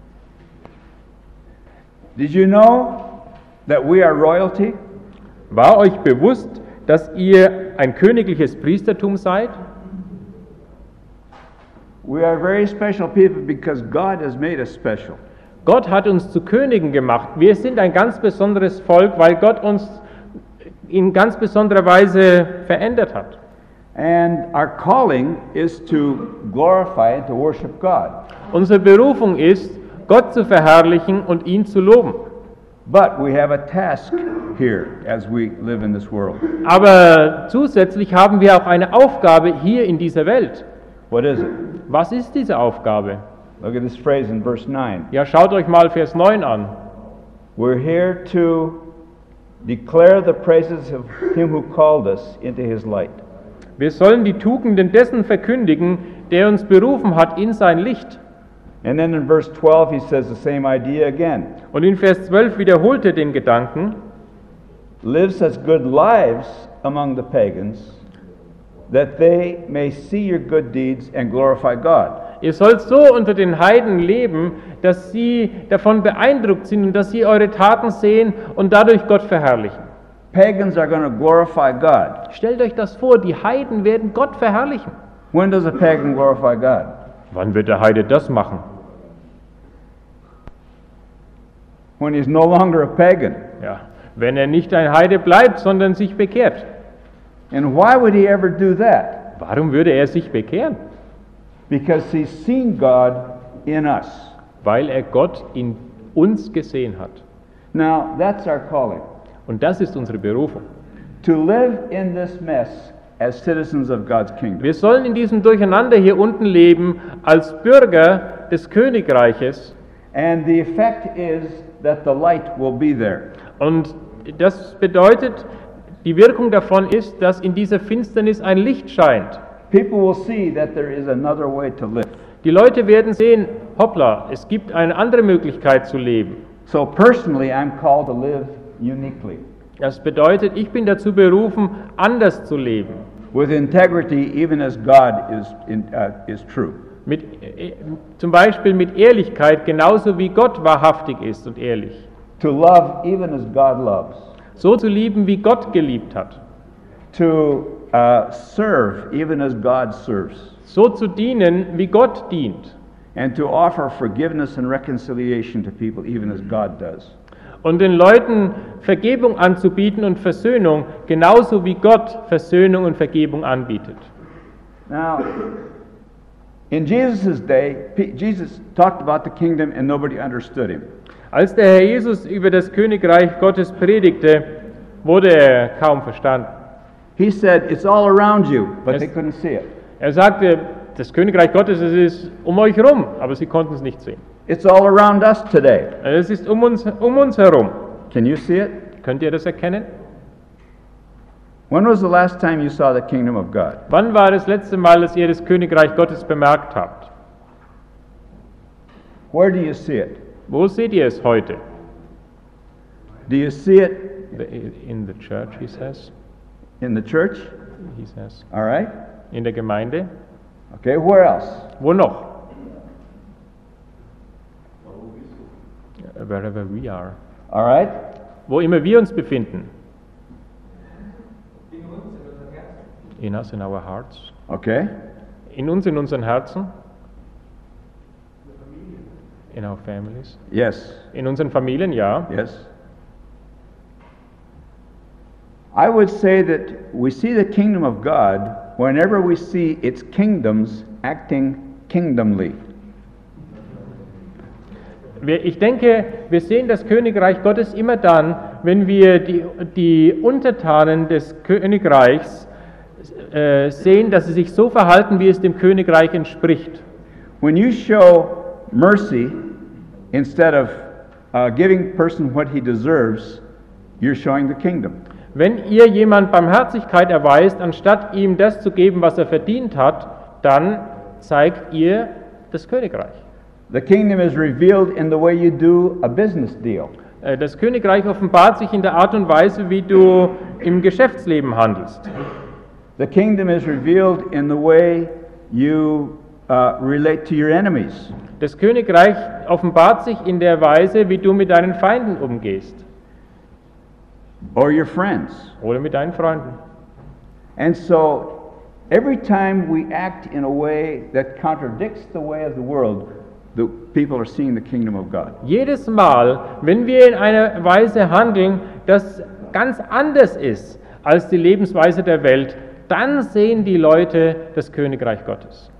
Speaker 1: Did you know that we are royalty?
Speaker 2: War euch bewusst, dass ihr ein königliches Priestertum seid?
Speaker 1: We are very special people because God has made us special.
Speaker 2: Gott hat uns zu Königen gemacht. Wir sind ein ganz besonderes Volk, weil Gott uns in ganz besonderer Weise verändert hat.
Speaker 1: And our calling is to glorify and to worship God.
Speaker 2: Unsere Berufung ist, Gott zu verherrlichen und ihn zu loben.
Speaker 1: But we have a task here as we live in this world.
Speaker 2: Aber zusätzlich haben wir auch eine Aufgabe hier in dieser Welt.
Speaker 1: What is it?
Speaker 2: Was ist diese Aufgabe?
Speaker 1: Look at this phrase in verse nine.
Speaker 2: Ja, schaut euch mal Vers neun an.
Speaker 1: We're here to declare the praises of him who called us into his light.
Speaker 2: Wir sollen die Tugenden dessen verkündigen, der uns berufen hat in sein Licht.
Speaker 1: And then in verse twelve he says the same idea again.
Speaker 2: Und in Vers zwölf wiederholt er den Gedanken,
Speaker 1: Lives as good lives among the pagans, that they may see your good deeds and glorify God.
Speaker 2: ihr sollt so unter den Heiden leben, dass sie davon beeindruckt sind und dass sie eure Taten sehen und dadurch Gott verherrlichen.
Speaker 1: Pagans are going to glorify God.
Speaker 2: Stellt euch das vor, die Heiden werden Gott verherrlichen.
Speaker 1: When does a pagan glorify God?
Speaker 2: Wann wird der Heide das machen?
Speaker 1: When he's no longer a pagan.
Speaker 2: Ja, wenn er nicht ein Heide bleibt, sondern sich bekehrt.
Speaker 1: And why would he ever do that?
Speaker 2: Warum würde er sich bekehren?
Speaker 1: Because he's seen God in us.
Speaker 2: Weil er Gott in uns gesehen hat.
Speaker 1: Now, that's our calling.
Speaker 2: Und das ist unsere Berufung.
Speaker 1: To live in this mess as citizens of God's kingdom.
Speaker 2: Wir sollen in diesem Durcheinander hier unten leben als Bürger des Königreiches.
Speaker 1: And the effect is that the light will be there.
Speaker 2: Und das bedeutet, die Wirkung davon ist, dass in dieser Finsternis ein Licht scheint.
Speaker 1: People will see that there is another way to live.
Speaker 2: Die Leute werden sehen, hoppla, es gibt eine andere Möglichkeit zu leben.
Speaker 1: So personally, I'm called to live uniquely.
Speaker 2: Das bedeutet, ich bin dazu berufen, anders zu leben.
Speaker 1: With integrity, even as God is, in, uh, is true.
Speaker 2: Mit, äh, zum Beispiel mit Ehrlichkeit, genauso wie Gott wahrhaftig ist und ehrlich.
Speaker 1: To love even as God loves.
Speaker 2: So zu lieben, wie Gott geliebt hat.
Speaker 1: To uh, serve even as God serves.
Speaker 2: So zu dienen, wie Gott dient.
Speaker 1: And to offer forgiveness and reconciliation to people even as God does.
Speaker 2: Und den Leuten Vergebung anzubieten und Versöhnung, genauso wie Gott Versöhnung und Vergebung anbietet.
Speaker 1: Now, in Jesus' day, P- Jesus talked about the kingdom and nobody understood him.
Speaker 2: Als der Herr Jesus über das Königreich Gottes predigte, wurde er kaum verstanden.
Speaker 1: He said, it's all around you, but
Speaker 2: Yes.
Speaker 1: they couldn't see it.
Speaker 2: Er sagte, das Königreich Gottes es ist um euch herum, aber sie konnten es nicht sehen.
Speaker 1: It's all around us today.
Speaker 2: Es ist um uns, um uns herum.
Speaker 1: Can you see it?
Speaker 2: Könnt ihr das erkennen?
Speaker 1: When was the last time you saw the kingdom of God?
Speaker 2: Wann war das letzte Mal, dass ihr das Königreich Gottes bemerkt habt?
Speaker 1: Where do you see it?
Speaker 2: Wo seht ihr es heute?
Speaker 1: Do you see it
Speaker 2: In the church, he says.
Speaker 1: in the church?
Speaker 2: He says.
Speaker 1: All right.
Speaker 2: In der Gemeinde.
Speaker 1: Okay, where else?
Speaker 2: Wo noch? Wherever we are.
Speaker 1: All right.
Speaker 2: Wo immer wir uns befinden. In us, in our hearts.
Speaker 1: Okay.
Speaker 2: In uns, in unseren Herzen. In our families.
Speaker 1: Yes.
Speaker 2: In unseren Familien, ja.
Speaker 1: Yes. I would say that we see the kingdom of God whenever we see its kingdoms acting kingdomly.
Speaker 2: Wir- Ich denke, wir sehen das Königreich Gottes immer dann, wenn wir die, die Untertanen des Königreichs äh, sehen, dass sie sich so verhalten, wie es dem Königreich entspricht.
Speaker 1: When you show mercy instead of uh, giving person what he deserves, you're showing the kingdom.
Speaker 2: Wenn ihr jemand Barmherzigkeit erweist, anstatt ihm das zu geben, was er verdient hat, dann zeigt ihr das Königreich.
Speaker 1: The kingdom is revealed in the way you do a business deal.
Speaker 2: Äh, Das Königreich offenbart sich in der Art und Weise, wie du im Geschäftsleben handelst.
Speaker 1: The kingdom is revealed in the way you uh, relate to your enemies.
Speaker 2: Das Königreich offenbart sich in der Weise, wie du mit deinen Feinden umgehst
Speaker 1: Or your friends.
Speaker 2: oder mit deinen Freunden.
Speaker 1: And so every time we act in a way that contradicts the way of the world, the people are seeing the kingdom of God.
Speaker 2: Jedes Mal, wenn wir in einer Weise handeln, das ganz anders ist als die Lebensweise der Welt, dann sehen die Leute das Königreich Gottes.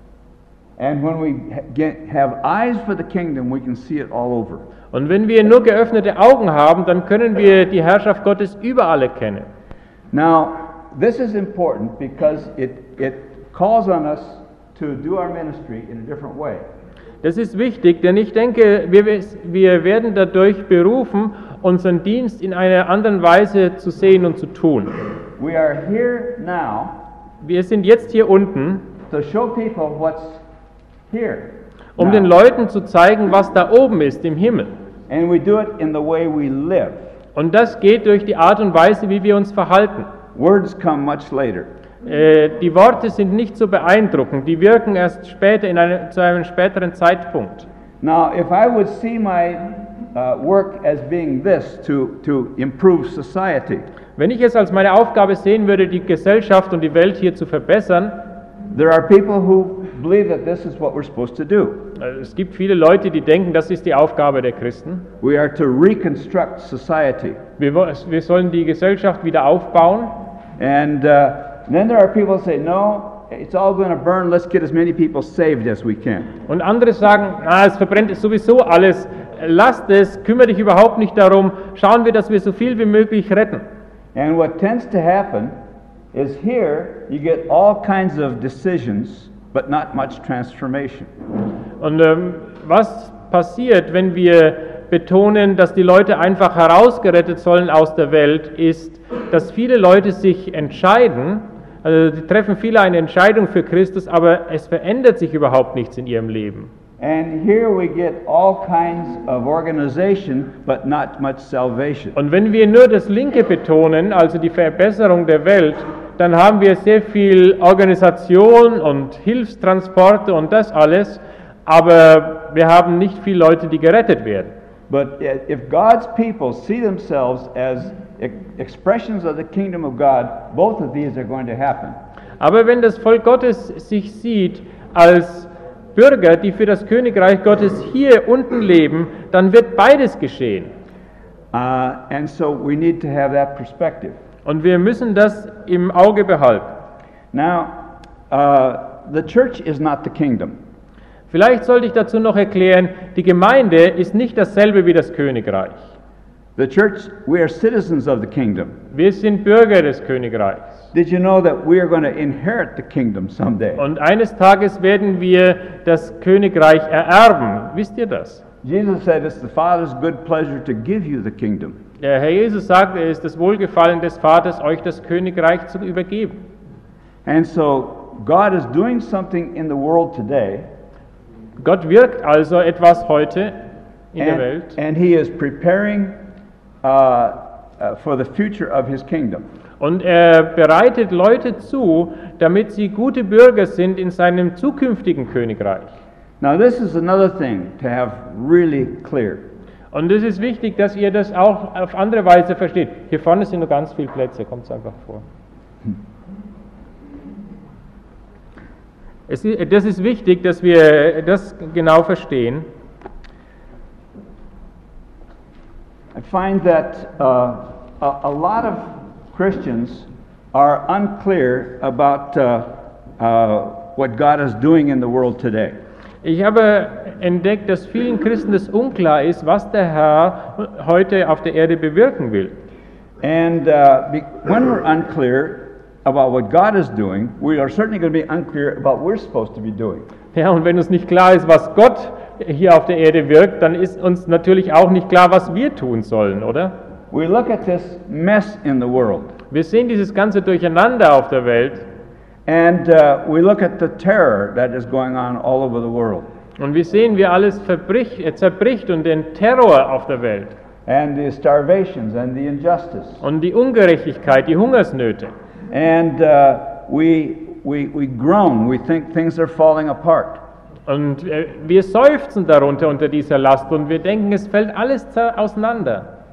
Speaker 1: And when we get, have eyes for the kingdom, we can see it all over.
Speaker 2: Und wenn wir nur geöffnete Augen haben, dann können wir die Herrschaft Gottes überall erkennen.
Speaker 1: Now, this is important because it, it calls on us to do our ministry in a different way.
Speaker 2: Das ist wichtig, denn ich denke, wir, wir werden dadurch berufen, unseren Dienst in einer anderen Weise zu sehen und zu tun.
Speaker 1: We are here now
Speaker 2: Wir sind jetzt hier unten,
Speaker 1: to show people what's here.
Speaker 2: um
Speaker 1: now.
Speaker 2: den Leuten zu zeigen, was da oben ist im Himmel.
Speaker 1: And we do it in the way we live.
Speaker 2: Und das geht durch die Art und Weise, wie wir uns verhalten.
Speaker 1: Words come much later.
Speaker 2: Äh, die Worte sind nicht so beeindruckend, die wirken erst später, in einem, zu einem späteren Zeitpunkt.
Speaker 1: Now, if I would see my uh, work as being this, to, to improve society,
Speaker 2: Wenn ich es als meine Aufgabe sehen würde, die Gesellschaft und die Welt hier zu verbessern,
Speaker 1: there are people who believe that this is what we're supposed to do.
Speaker 2: äh, es gibt viele Leute, die denken, das ist die Aufgabe der Christen.
Speaker 1: We are to reconstruct society.
Speaker 2: Wir, wo- wir sollen die Gesellschaft wieder aufbauen.
Speaker 1: And uh, then there are people who say, no, it's all going to burn, let's get as many people saved as we can.
Speaker 2: Und andere sagen, ah, es verbrennt sowieso alles, lasst es, kümmere dich überhaupt nicht darum, schauen wir, dass wir so viel wie möglich retten.
Speaker 1: And what tends to happen is here you get all kinds of decisions, but not much transformation.
Speaker 2: Und ähm, was passiert, wenn wir betonen, dass die Leute einfach herausgerettet sollen aus der Welt, ist, dass viele Leute sich entscheiden, also die treffen viele eine Entscheidung für Christus, aber es verändert sich überhaupt nichts in ihrem Leben.
Speaker 1: And here we get all kinds of organization, but not much salvation.
Speaker 2: Und wenn wir nur das Linke betonen, also die Verbesserung der Welt, dann haben wir sehr viel Organisation und Hilfstransporte und das alles, aber wir haben nicht viele Leute, die gerettet werden.
Speaker 1: But if God's people see themselves as ex- expressions of the kingdom of God, both of these are going to happen.
Speaker 2: Aber wenn das Volk Gottes sich sieht als Bürger, die für das Königreich Gottes hier unten leben, dann wird beides geschehen.
Speaker 1: Uh, and so we need to have that perspective.
Speaker 2: Und wir müssen das im Auge behalten.
Speaker 1: Now, uh, the church is not the kingdom.
Speaker 2: Vielleicht sollte ich dazu noch erklären, die Gemeinde ist nicht dasselbe wie das Königreich.
Speaker 1: The church, we are citizens of the kingdom.
Speaker 2: Wir sind Bürger des Königreichs.
Speaker 1: Did you know that we are going to inherit the kingdom someday?
Speaker 2: Und eines Tages werden wir das Königreich ererben. Wisst ihr das?
Speaker 1: Jesus said it's the Father's good pleasure to give you the kingdom.
Speaker 2: Der Herr Jesus sagt, es ist das Wohlgefallen des Vaters, euch das Königreich zu übergeben.
Speaker 1: And so God is doing something in the world today,
Speaker 2: Gott wirkt also etwas heute in der
Speaker 1: and,
Speaker 2: Welt.
Speaker 1: and He is preparing uh, uh, for the future of His kingdom.
Speaker 2: Und er bereitet Leute zu, damit sie gute Bürger sind in seinem zukünftigen Königreich.
Speaker 1: Now, this is another thing to have really clear.
Speaker 2: Und es ist wichtig, dass ihr das auch auf andere Weise versteht. Hier vorne sind nur ganz viele Plätze, kommt es einfach vor. Es ist, das ist wichtig, dass wir das genau verstehen.
Speaker 1: I find that uh, a, a lot of Christians are unclear about uh, uh, what God is doing in the world today.
Speaker 2: Ich habe entdeckt, dass vielen Christen das unklar ist, was der Herr heute auf der Erde bewirken will.
Speaker 1: And uh, be, when we're unclear about what God is doing, we are certainly going to be unclear about what we're supposed to be doing.
Speaker 2: Ja, und wenn uns nicht klar ist, was Gott hier auf der Erde wirkt, dann ist uns natürlich auch nicht klar, was wir tun sollen, oder?
Speaker 1: We look at this mess in the world,
Speaker 2: Wir sehen dieses ganze Durcheinander auf der Welt
Speaker 1: and uh, we look at the terror that is going on all over the world,
Speaker 2: und wir sehen, wie alles verbricht, äh, zerbricht und den Terror auf der Welt
Speaker 1: and the starvations and the injustice.
Speaker 2: und die Ungerechtigkeit, die Hungersnöte.
Speaker 1: And uh, we, we, we groan, we think things are falling apart.
Speaker 2: Und äh, wir seufzen darunter unter dieser Last und wir denken, es fällt alles zer- auseinander.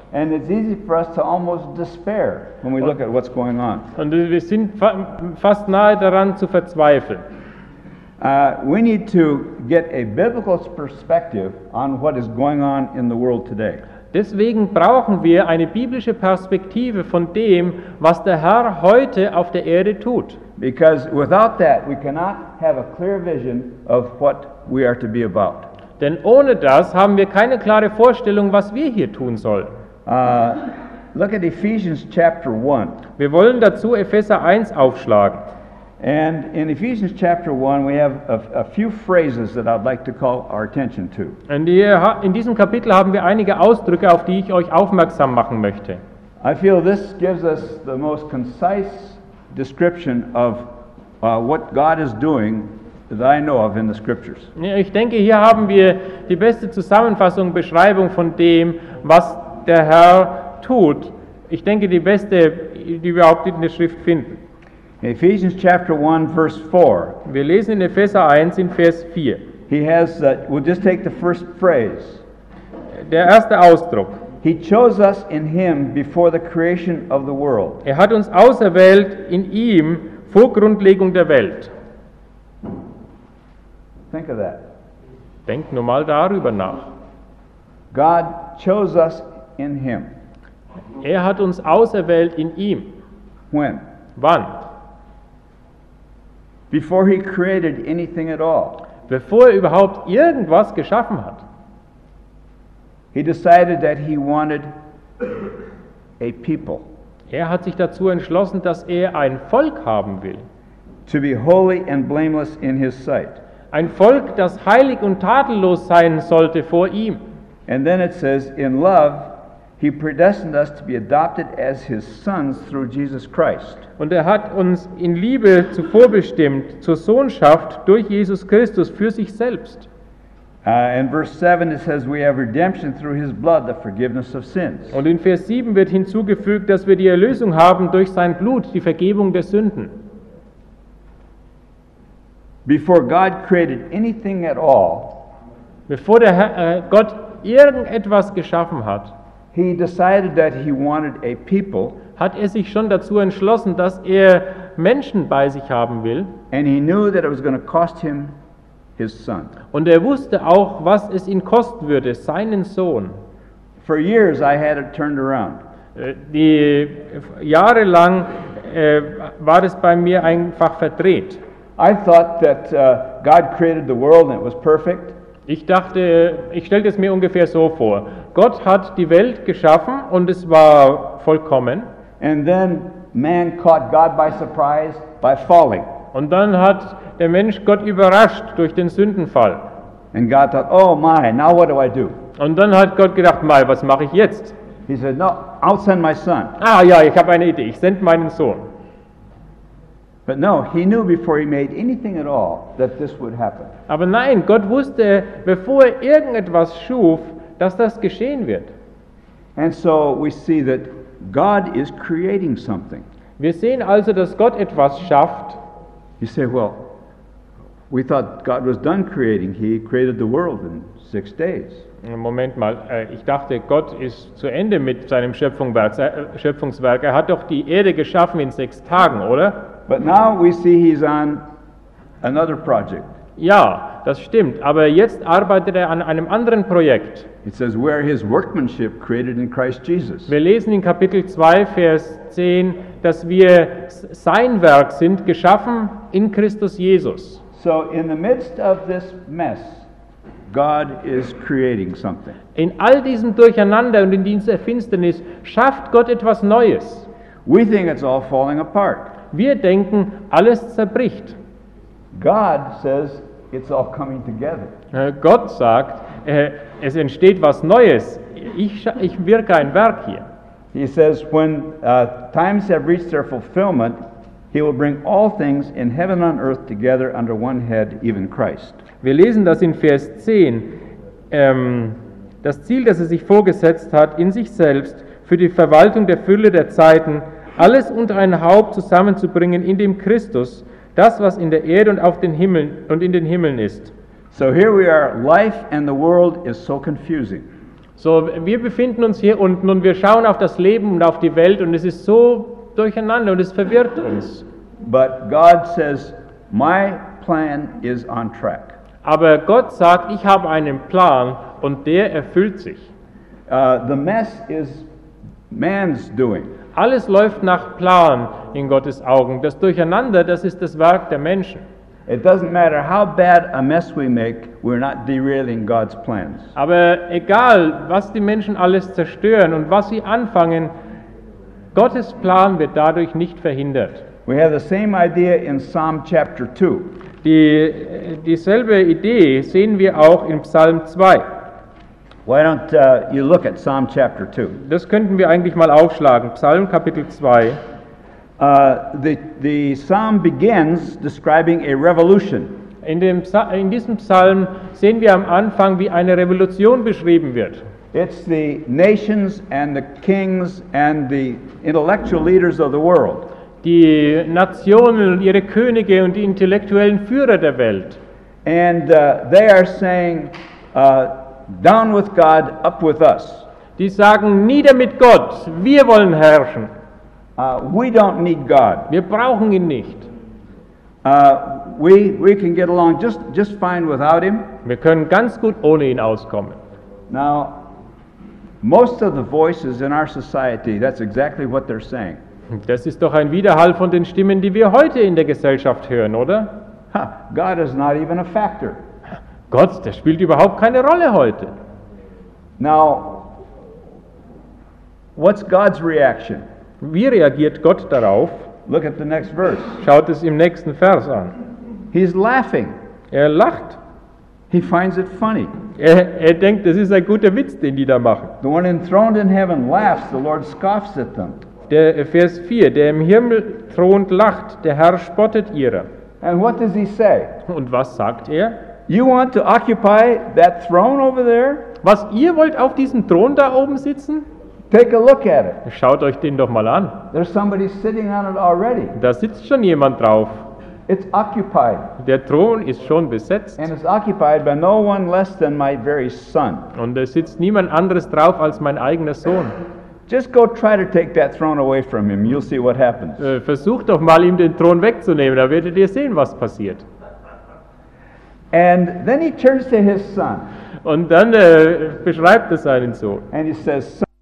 Speaker 1: And it's easy for us to almost despair when we look at what's going on.
Speaker 2: Und wir sind fa- fast nahe daran zu verzweifeln.
Speaker 1: Uh, we need to get a biblical perspective on what is going on in the world today.
Speaker 2: Deswegen brauchen wir eine biblische Perspektive von dem, was der Herr heute auf der Erde tut.
Speaker 1: Because without that, we cannot have a clear vision of what we are to be about.
Speaker 2: Denn ohne das haben wir keine klare Vorstellung, was wir hier tun sollen.
Speaker 1: Uh, look at Ephesians chapter one.
Speaker 2: Wir wollen dazu Epheser eins aufschlagen.
Speaker 1: And in Ephesians chapter one, we have a, a few phrases that I'd like to call our attention to.
Speaker 2: Und hier ha- in diesem Kapitel haben wir einige Ausdrücke, auf die ich euch aufmerksam machen möchte.
Speaker 1: I feel this gives us the most concise description of uh, what God is doing that I know of in the scriptures.
Speaker 2: Ja, Ich denke, hier haben wir die beste Zusammenfassung, Beschreibung von dem, was der Herr tut. Ich denke, die beste, die wir überhaupt in der Schrift finden.
Speaker 1: In Ephesians chapter one, verse four,
Speaker 2: Wir lesen in Epheser eins in Vers vier.
Speaker 1: he has, uh, we'll just take the first phrase.
Speaker 2: Der erste Ausdruck.
Speaker 1: He chose us in him before the creation of the world.
Speaker 2: Er hat uns auserwählt in ihm vor Grundlegung der Welt.
Speaker 1: Think of that.
Speaker 2: Denkt nur mal darüber nach.
Speaker 1: God chose us in him.
Speaker 2: Er hat uns auserwählt in ihm.
Speaker 1: When?
Speaker 2: Wann?
Speaker 1: Before he created anything at all.
Speaker 2: Bevor er überhaupt irgendwas geschaffen hat.
Speaker 1: He decided that he wanted a people
Speaker 2: Er hat sich dazu entschlossen, dass er ein Volk haben will.
Speaker 1: to be holy and blameless in his sight.
Speaker 2: Ein Volk, das heilig und tadellos sein sollte vor ihm.
Speaker 1: And then it says, in love, he predestined us to be adopted as his sons through Jesus Christ.
Speaker 2: Und er hat uns in Liebe zuvor bestimmt zur Sohnschaft durch Jesus Christus für sich selbst.
Speaker 1: Uh, in verse seven it says, we have redemption through his blood, the forgiveness of sins.
Speaker 2: Und in Vers sieben wird hinzugefügt, dass wir die Erlösung haben durch sein Blut, die Vergebung der Sünden.
Speaker 1: Before God created anything at all,
Speaker 2: Bevor der Herr, äh, Gott irgendetwas geschaffen hat,
Speaker 1: he decided that he wanted a people,
Speaker 2: hat er sich schon dazu entschlossen, dass er Menschen bei sich haben will.
Speaker 1: and he knew that it was going to cost him his son.
Speaker 2: Und er wusste auch, was es ihn kosten würde, seinen Sohn.
Speaker 1: For years I had it turned around.
Speaker 2: Äh, Die jahrelang äh, war es bei mir einfach verdreht.
Speaker 1: I thought that uh, God created the world and it was perfect,
Speaker 2: Ich dachte, ich stellte es mir ungefähr so vor. Gott hat die Welt geschaffen und es war vollkommen.
Speaker 1: and then man caught God by surprise by falling.
Speaker 2: Und dann hat der Mensch Gott überrascht durch den Sündenfall.
Speaker 1: And God thought, oh my, now what do I do?
Speaker 2: Und dann hat Gott gedacht, mal, was mache ich jetzt?
Speaker 1: He said, no, I'll send my son.
Speaker 2: Ah ja, ich habe eine Idee, ich sende meinen Sohn.
Speaker 1: But no, he knew before he made anything at all that this would happen.
Speaker 2: Aber nein, Gott wusste, bevor er irgendetwas schuf, dass das geschehen wird.
Speaker 1: And so we see that God is creating something.
Speaker 2: Wir sehen also, dass Gott etwas schafft.
Speaker 1: You say, well, we thought God was done creating. He created the world in six days.
Speaker 2: Moment mal, äh, ich dachte, Gott ist zu Ende mit seinem Schöpfungswerk. äh, Schöpfungswerk. Er hat doch die Erde geschaffen in sechs Tagen, oder?
Speaker 1: But now we see he's on another project.
Speaker 2: Ja, das stimmt. Aber jetzt arbeitet er an einem anderen Projekt.
Speaker 1: It says, we're his workmanship created in Christ Jesus.
Speaker 2: Wir lesen in Kapitel zwei, Vers zehn, dass wir sein Werk sind, geschaffen in Christus Jesus.
Speaker 1: So in the midst of this mess, God is creating something.
Speaker 2: In all diesem Durcheinander und in dieser Finsternis schafft Gott etwas Neues.
Speaker 1: We think it's all falling apart.
Speaker 2: Wir denken, alles zerbricht.
Speaker 1: God says it's all coming together.
Speaker 2: Äh, Gott sagt, äh, es entsteht was Neues. Ich, scha- ich wirke ein Werk hier.
Speaker 1: He says, when uh, times have reached their fulfillment, he will bring all things in heaven and on earth together under one head, even Christ.
Speaker 2: Wir lesen das in Vers zehn. Ähm, das Ziel, das er sich vorgesetzt hat, in sich selbst, für die Verwaltung der Fülle der Zeiten, alles unter ein Haupt zusammenzubringen, in dem Christus, das, was in der Erde und auf den Himmeln und in den Himmeln ist.
Speaker 1: So here we are, life and the world is so confusing.
Speaker 2: So, wir befinden uns hier unten und wir schauen auf das Leben und auf die Welt und es ist so durcheinander und es verwirrt uns.
Speaker 1: But God says, my plan is on track.
Speaker 2: Aber Gott sagt, ich habe einen Plan und der erfüllt sich.
Speaker 1: Uh, the mess is man's doing.
Speaker 2: Alles läuft nach Plan in Gottes Augen. Das Durcheinander, das ist das Werk der Menschen.
Speaker 1: It doesn't matter how bad a mess we make, we're not derailing God's plans.
Speaker 2: Aber egal, was die Menschen alles zerstören und was sie anfangen, Gottes Plan wird dadurch nicht verhindert.
Speaker 1: We have the same idea in Psalm chapter two.
Speaker 2: Die, dieselbe Idee sehen wir auch in Psalm zwei.
Speaker 1: Why don't uh, you look at Psalm chapter two?
Speaker 2: Das könnten wir eigentlich mal aufschlagen. Psalm Kapitel zwei.
Speaker 1: Uh, the, the psalm begins describing a revolution.
Speaker 2: In, dem, Psa- in diesem Psalm sehen wir am Anfang, wie eine Revolution beschrieben wird.
Speaker 1: It's the nations and the kings and the intellectual leaders of the world.
Speaker 2: Die Nationen und ihre Könige und die intellektuellen Führer der Welt.
Speaker 1: And uh, they are saying, uh, down with God, up with us.
Speaker 2: Die sagen, nieder mit Gott, wir wollen herrschen.
Speaker 1: Uh, we don't need God.
Speaker 2: Wir brauchen ihn nicht.
Speaker 1: Uh, we, we can get along just, just fine without Him.
Speaker 2: Wir können ganz gut ohne ihn auskommen.
Speaker 1: Now, most of the voices in our society, that's exactly what they're saying.
Speaker 2: Das ist doch ein Widerhall von den Stimmen, die wir heute in der Gesellschaft hören, oder?
Speaker 1: Huh, God is not even a factor.
Speaker 2: Gott, der spielt überhaupt keine Rolle heute.
Speaker 1: Now, what's God's reaction?
Speaker 2: Wie reagiert Gott darauf?
Speaker 1: Look at the next verse.
Speaker 2: Schaut es im nächsten Vers an.
Speaker 1: He's laughing.
Speaker 2: Er lacht.
Speaker 1: He finds it funny.
Speaker 2: Er, er denkt, das ist ein guter Witz, den die da machen.
Speaker 1: The one enthroned in heaven laughs, the Lord scoffs at them.
Speaker 2: Der Vers vier, der im Himmel thront, lacht, der Herr spottet ihrer.
Speaker 1: And what does he say?
Speaker 2: Und was sagt er?
Speaker 1: You want to occupy that throne over there?
Speaker 2: Was, ihr wollt auf diesem Thron da oben sitzen?
Speaker 1: Take a look at it.
Speaker 2: Schaut euch den doch mal an.
Speaker 1: There's somebody sitting on it already.
Speaker 2: Da sitzt schon jemand drauf.
Speaker 1: It's occupied.
Speaker 2: Der Thron ist schon besetzt.
Speaker 1: And it's occupied by no one less than my very son.
Speaker 2: Und da sitzt niemand anderes drauf als mein eigener Sohn.
Speaker 1: Just go try to take that throne away from him. You'll see what happens.
Speaker 2: Äh, versucht doch mal, ihm den Thron wegzunehmen, da werdet ihr sehen, was passiert.
Speaker 1: And then he turns to his son
Speaker 2: Und dann äh, beschreibt er seinen Sohn.
Speaker 1: and he says, son,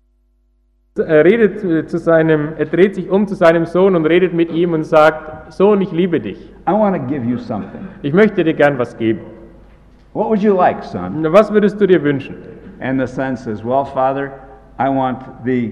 Speaker 2: Er redet zu, zu seinem, er dreht sich um zu seinem Sohn und redet mit ihm und sagt: Sohn, ich liebe dich.
Speaker 1: I want to give you something.
Speaker 2: Ich möchte dir gern was geben.
Speaker 1: What would you like, son?
Speaker 2: Was würdest du dir wünschen?
Speaker 1: And the son says, well, Father, I want the,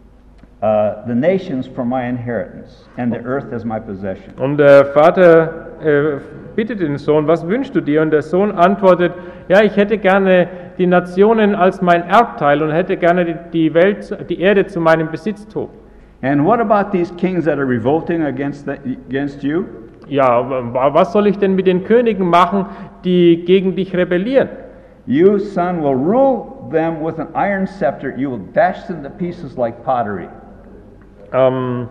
Speaker 1: uh, the nations for my inheritance and the earth as my possession.
Speaker 2: Und der Vater äh, bittet den Sohn: Was wünschst du dir? Und der Sohn antwortet: Ja, ich hätte gerne die Nationen als mein Erbteil und hätte gerne die, die Welt, die Erde zu meinem Besitztum.
Speaker 1: And what about these kings that are revolting against, the, against you?
Speaker 2: Ja, was soll ich denn mit den Königen machen, die gegen dich rebellieren?
Speaker 1: You, son, will rule them with an iron scepter. You will dash them to pieces like pottery.
Speaker 2: Ähm,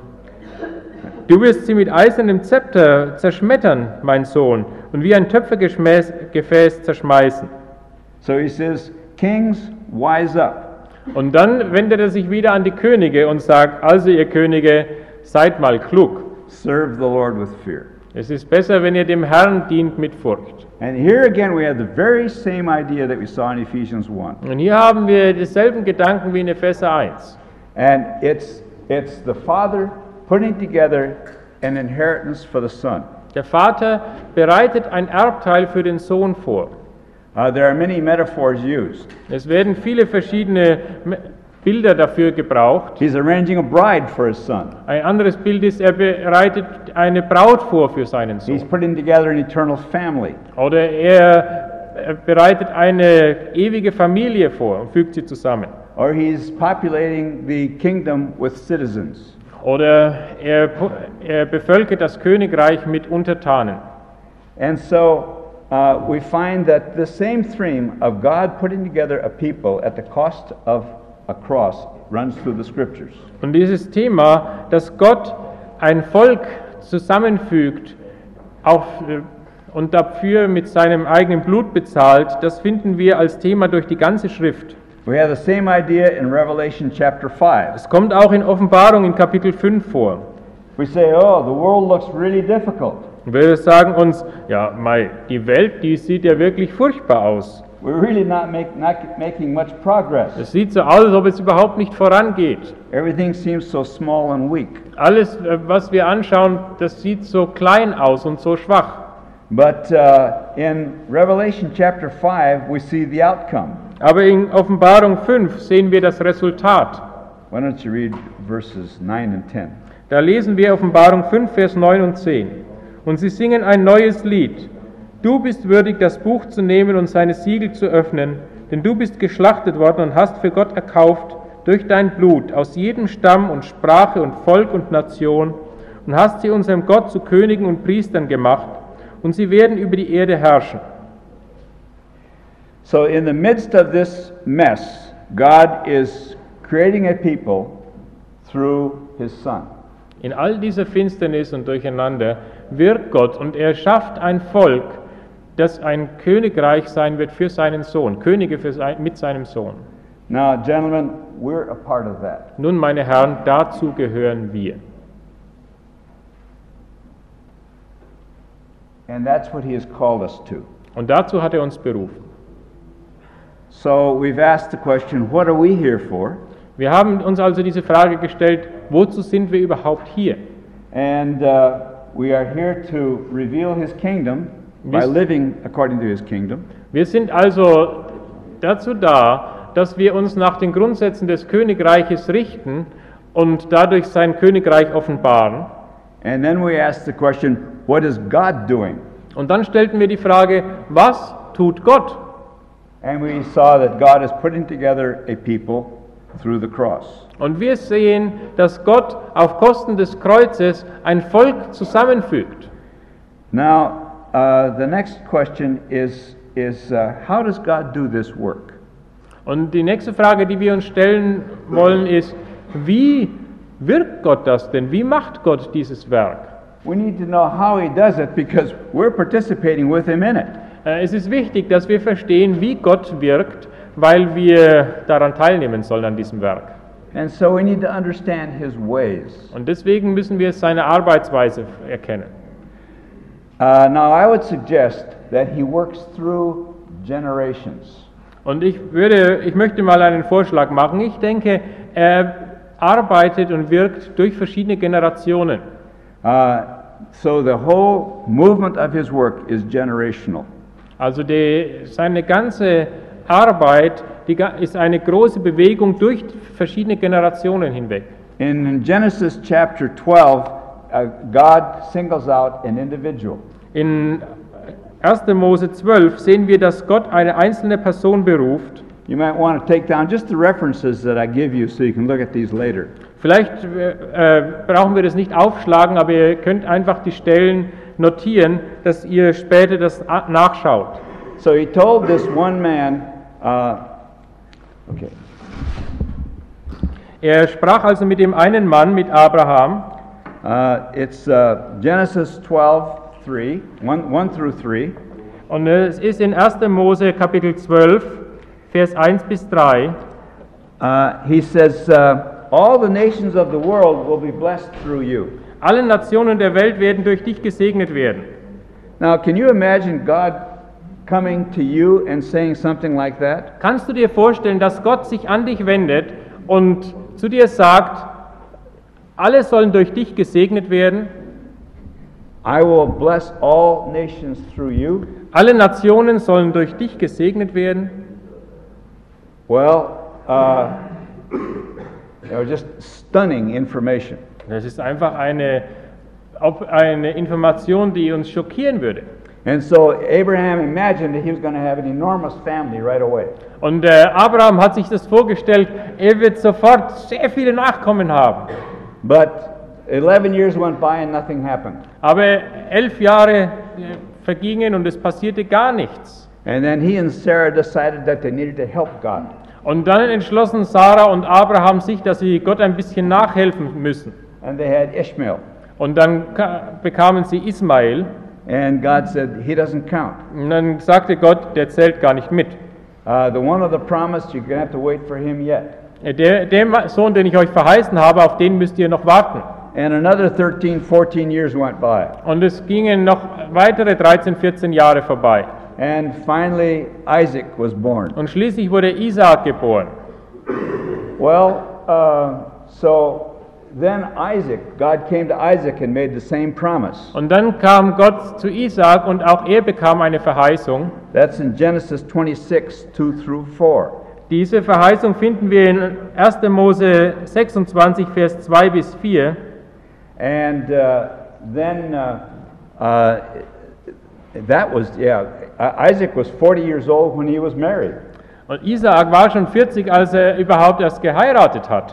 Speaker 2: du wirst sie mit eisernem Zepter zerschmettern, mein Sohn, und wie ein Töpfergefäß zerschmeißen.
Speaker 1: So he says, kings, wise up.
Speaker 2: Und dann wendet er sich wieder an die Könige und sagt: Also ihr Könige, seid mal klug.
Speaker 1: Serve the Lord with fear.
Speaker 2: Es ist besser, wenn ihr dem Herrn dient mit Furcht.
Speaker 1: And here again we have the very same idea that we saw in Ephesians one.
Speaker 2: Und hier haben wir dieselben Gedanken wie in Epheser eins.
Speaker 1: And it's, it's the Father putting together an inheritance for the Son.
Speaker 2: Der Vater bereitet ein Erbteil für den Sohn vor.
Speaker 1: Uh, there are many metaphors used.
Speaker 2: Es werden viele verschiedene Me- Bilder dafür gebraucht.
Speaker 1: He's arranging a bride for his son.
Speaker 2: Ein anderes Bild ist, er bereitet eine Braut vor für seinen
Speaker 1: He's
Speaker 2: Sohn.
Speaker 1: putting together an eternal family.
Speaker 2: Oder er er bereitet eine ewige Familie vor und fügt sie zusammen.
Speaker 1: Or he's populating the kingdom with citizens.
Speaker 2: Oder er, pu- er bevölkert das Königreich mit Untertanen.
Speaker 1: And so uh, we find that the same theme of God putting together a people at the cost of a cross runs through the scriptures.
Speaker 2: Und dieses Thema, dass Gott ein Volk zusammenfügt auf, äh, und dafür mit seinem eigenen Blut bezahlt, das finden wir als Thema durch die ganze Schrift.
Speaker 1: We have the same idea in Revelation chapter five.
Speaker 2: Es kommt auch in Offenbarung in Kapitel fünf vor.
Speaker 1: We say, oh, the world looks really difficult.
Speaker 2: Und wir sagen uns, ja, mei, die Welt, die sieht ja wirklich furchtbar aus.
Speaker 1: We're really not, make, not making much progress.
Speaker 2: Es sieht so aus, als ob es überhaupt nicht vorangeht.
Speaker 1: Everything seems so small and weak.
Speaker 2: Alles, äh, was wir anschauen, das sieht so klein aus und so schwach.
Speaker 1: But uh, in Revelation chapter five, we see the outcome.
Speaker 2: Aber in Offenbarung fünf sehen wir das Resultat.
Speaker 1: Why don't you read verses nine and ten?
Speaker 2: Da lesen wir Offenbarung fünf, Vers neun und zehn. Und sie singen ein neues Lied. Du bist würdig, das Buch zu nehmen und seine Siegel zu öffnen, denn du bist geschlachtet worden und hast für Gott erkauft durch dein Blut aus jedem Stamm und Sprache und Volk und Nation und hast sie unserem Gott zu Königen und Priestern gemacht und sie werden über die Erde herrschen.
Speaker 1: So in the midst of this mess, God is creating a people through his Son.
Speaker 2: In all dieser Finsternis und Durcheinander wirkt Gott und er schafft ein Volk, das ein Königreich sein wird für seinen Sohn, Könige für sein, mit seinem Sohn.
Speaker 1: Now, gentlemen, we're a part of that.
Speaker 2: Nun, meine Herren, dazu gehören wir.
Speaker 1: And that's what he has called us to.
Speaker 2: Und dazu hat er uns berufen.
Speaker 1: So we've asked the question, what are we here for?
Speaker 2: Wir haben uns also diese Frage gestellt, wozu sind wir überhaupt hier?
Speaker 1: And uh, we are here to reveal his kingdom by
Speaker 2: Wir-
Speaker 1: living according to his kingdom.
Speaker 2: Wir sind also dazu da, dass wir uns nach den Grundsätzen des Königreiches richten und dadurch sein Königreich offenbaren.
Speaker 1: And then we ask the question, what is God doing?
Speaker 2: Und dann stellten wir die Frage, was tut Gott?
Speaker 1: And we saw that God is putting together a people through the cross.
Speaker 2: Und wir sehen, dass Gott auf Kosten des Kreuzes ein Volk zusammenfügt.
Speaker 1: Now, uh, the next question is, is uh, how does God do this work?
Speaker 2: Und die nächste Frage, die wir uns stellen wollen, ist, wie wirkt Gott das denn? Wie macht Gott dieses Werk?
Speaker 1: We need to know how he does it because we're participating with him in it.
Speaker 2: Äh, Es ist wichtig, dass wir verstehen, wie Gott wirkt, weil wir daran teilnehmen sollen an diesem Werk.
Speaker 1: And so we need to understand his ways.
Speaker 2: Und deswegen müssen wir seine Arbeitsweise erkennen.
Speaker 1: Uh, now, I would suggest that he works through generations.
Speaker 2: Und ich würde, ich möchte mal einen Vorschlag machen. Ich denke, er arbeitet und wirkt durch verschiedene Generationen.
Speaker 1: Uh, so the whole movement of his work is generational.
Speaker 2: Also die, seine ganze Arbeit die ga- ist eine große Bewegung durch verschiedene Generationen hinweg.
Speaker 1: In Genesis chapter twelve, uh, God singles out an individual.
Speaker 2: In erster Mose zwölf sehen wir, dass Gott eine einzelne Person beruft.
Speaker 1: You might want to take down just the references that I give you so you can look at these later.
Speaker 2: Vielleicht äh, brauchen wir das nicht aufschlagen, aber ihr könnt einfach die Stellen notieren, dass ihr später das a- nachschaut.
Speaker 1: So he told this one man, uh, okay,
Speaker 2: Er sprach also mit dem einen Mann, mit Abraham.
Speaker 1: uh, it's uh, Genesis twelve, three, one, one through three.
Speaker 2: Und es ist in erster Mose Kapitel zwölf, Vers eins bis drei.
Speaker 1: Uh, he says, uh, all the nations of the world will be blessed through you.
Speaker 2: Alle Nationen der Welt werden durch dich gesegnet werden.
Speaker 1: Now, can you imagine God coming to you and saying something like that?
Speaker 2: Kannst du dir vorstellen, dass Gott sich an dich wendet und zu dir sagt, alle sollen durch dich gesegnet werden,
Speaker 1: I will bless all nations through you.
Speaker 2: alle Nationen sollen durch dich gesegnet werden?
Speaker 1: Well, uh, you know, just stunning information.
Speaker 2: Das ist einfach eine, ob- eine Information, die uns schockieren würde.
Speaker 1: And so Abraham imagined that he was going to have an enormous family right away.
Speaker 2: Und äh, Abraham hat sich das vorgestellt, er wird sofort sehr viele Nachkommen haben.
Speaker 1: But eleven years went by and nothing happened.
Speaker 2: Aber elf Jahre äh, vergingen und es passierte gar nichts.
Speaker 1: And then he and Sarah decided that they needed to help God.
Speaker 2: Und dann entschlossen Sarah und Abraham sich, dass sie Gott ein bisschen nachhelfen müssen.
Speaker 1: And they had Ishmael.
Speaker 2: Und dann ka- bekamen sie Ismael.
Speaker 1: And God said, he doesn't count.
Speaker 2: Und dann sagte Gott, der zählt gar nicht mit.
Speaker 1: Uh, the one of the promise, you're going to have to wait for him yet.
Speaker 2: Der, der Sohn, den ich euch verheißen habe, auf den müsst ihr noch warten.
Speaker 1: And another thirteen, fourteen years went by.
Speaker 2: Und es gingen noch weitere dreizehn, vierzehn Jahre vorbei.
Speaker 1: And finally, Isaac was born.
Speaker 2: Und schließlich wurde Isaak geboren.
Speaker 1: Well, uh, so then Isaac, God came to Isaac and made the same promise.
Speaker 2: Und dann kam Gott zu Isaak und auch er bekam eine Verheißung.
Speaker 1: That's in Genesis twenty-six, two through four.
Speaker 2: Diese Verheißung finden wir in erster Mose sechsundzwanzig, Vers zwei bis vier.
Speaker 1: And uh, then uh, uh, that was, yeah, Isaac was forty years old when he was married.
Speaker 2: Und Isaak war schon vierzig, als er überhaupt erst geheiratet hat.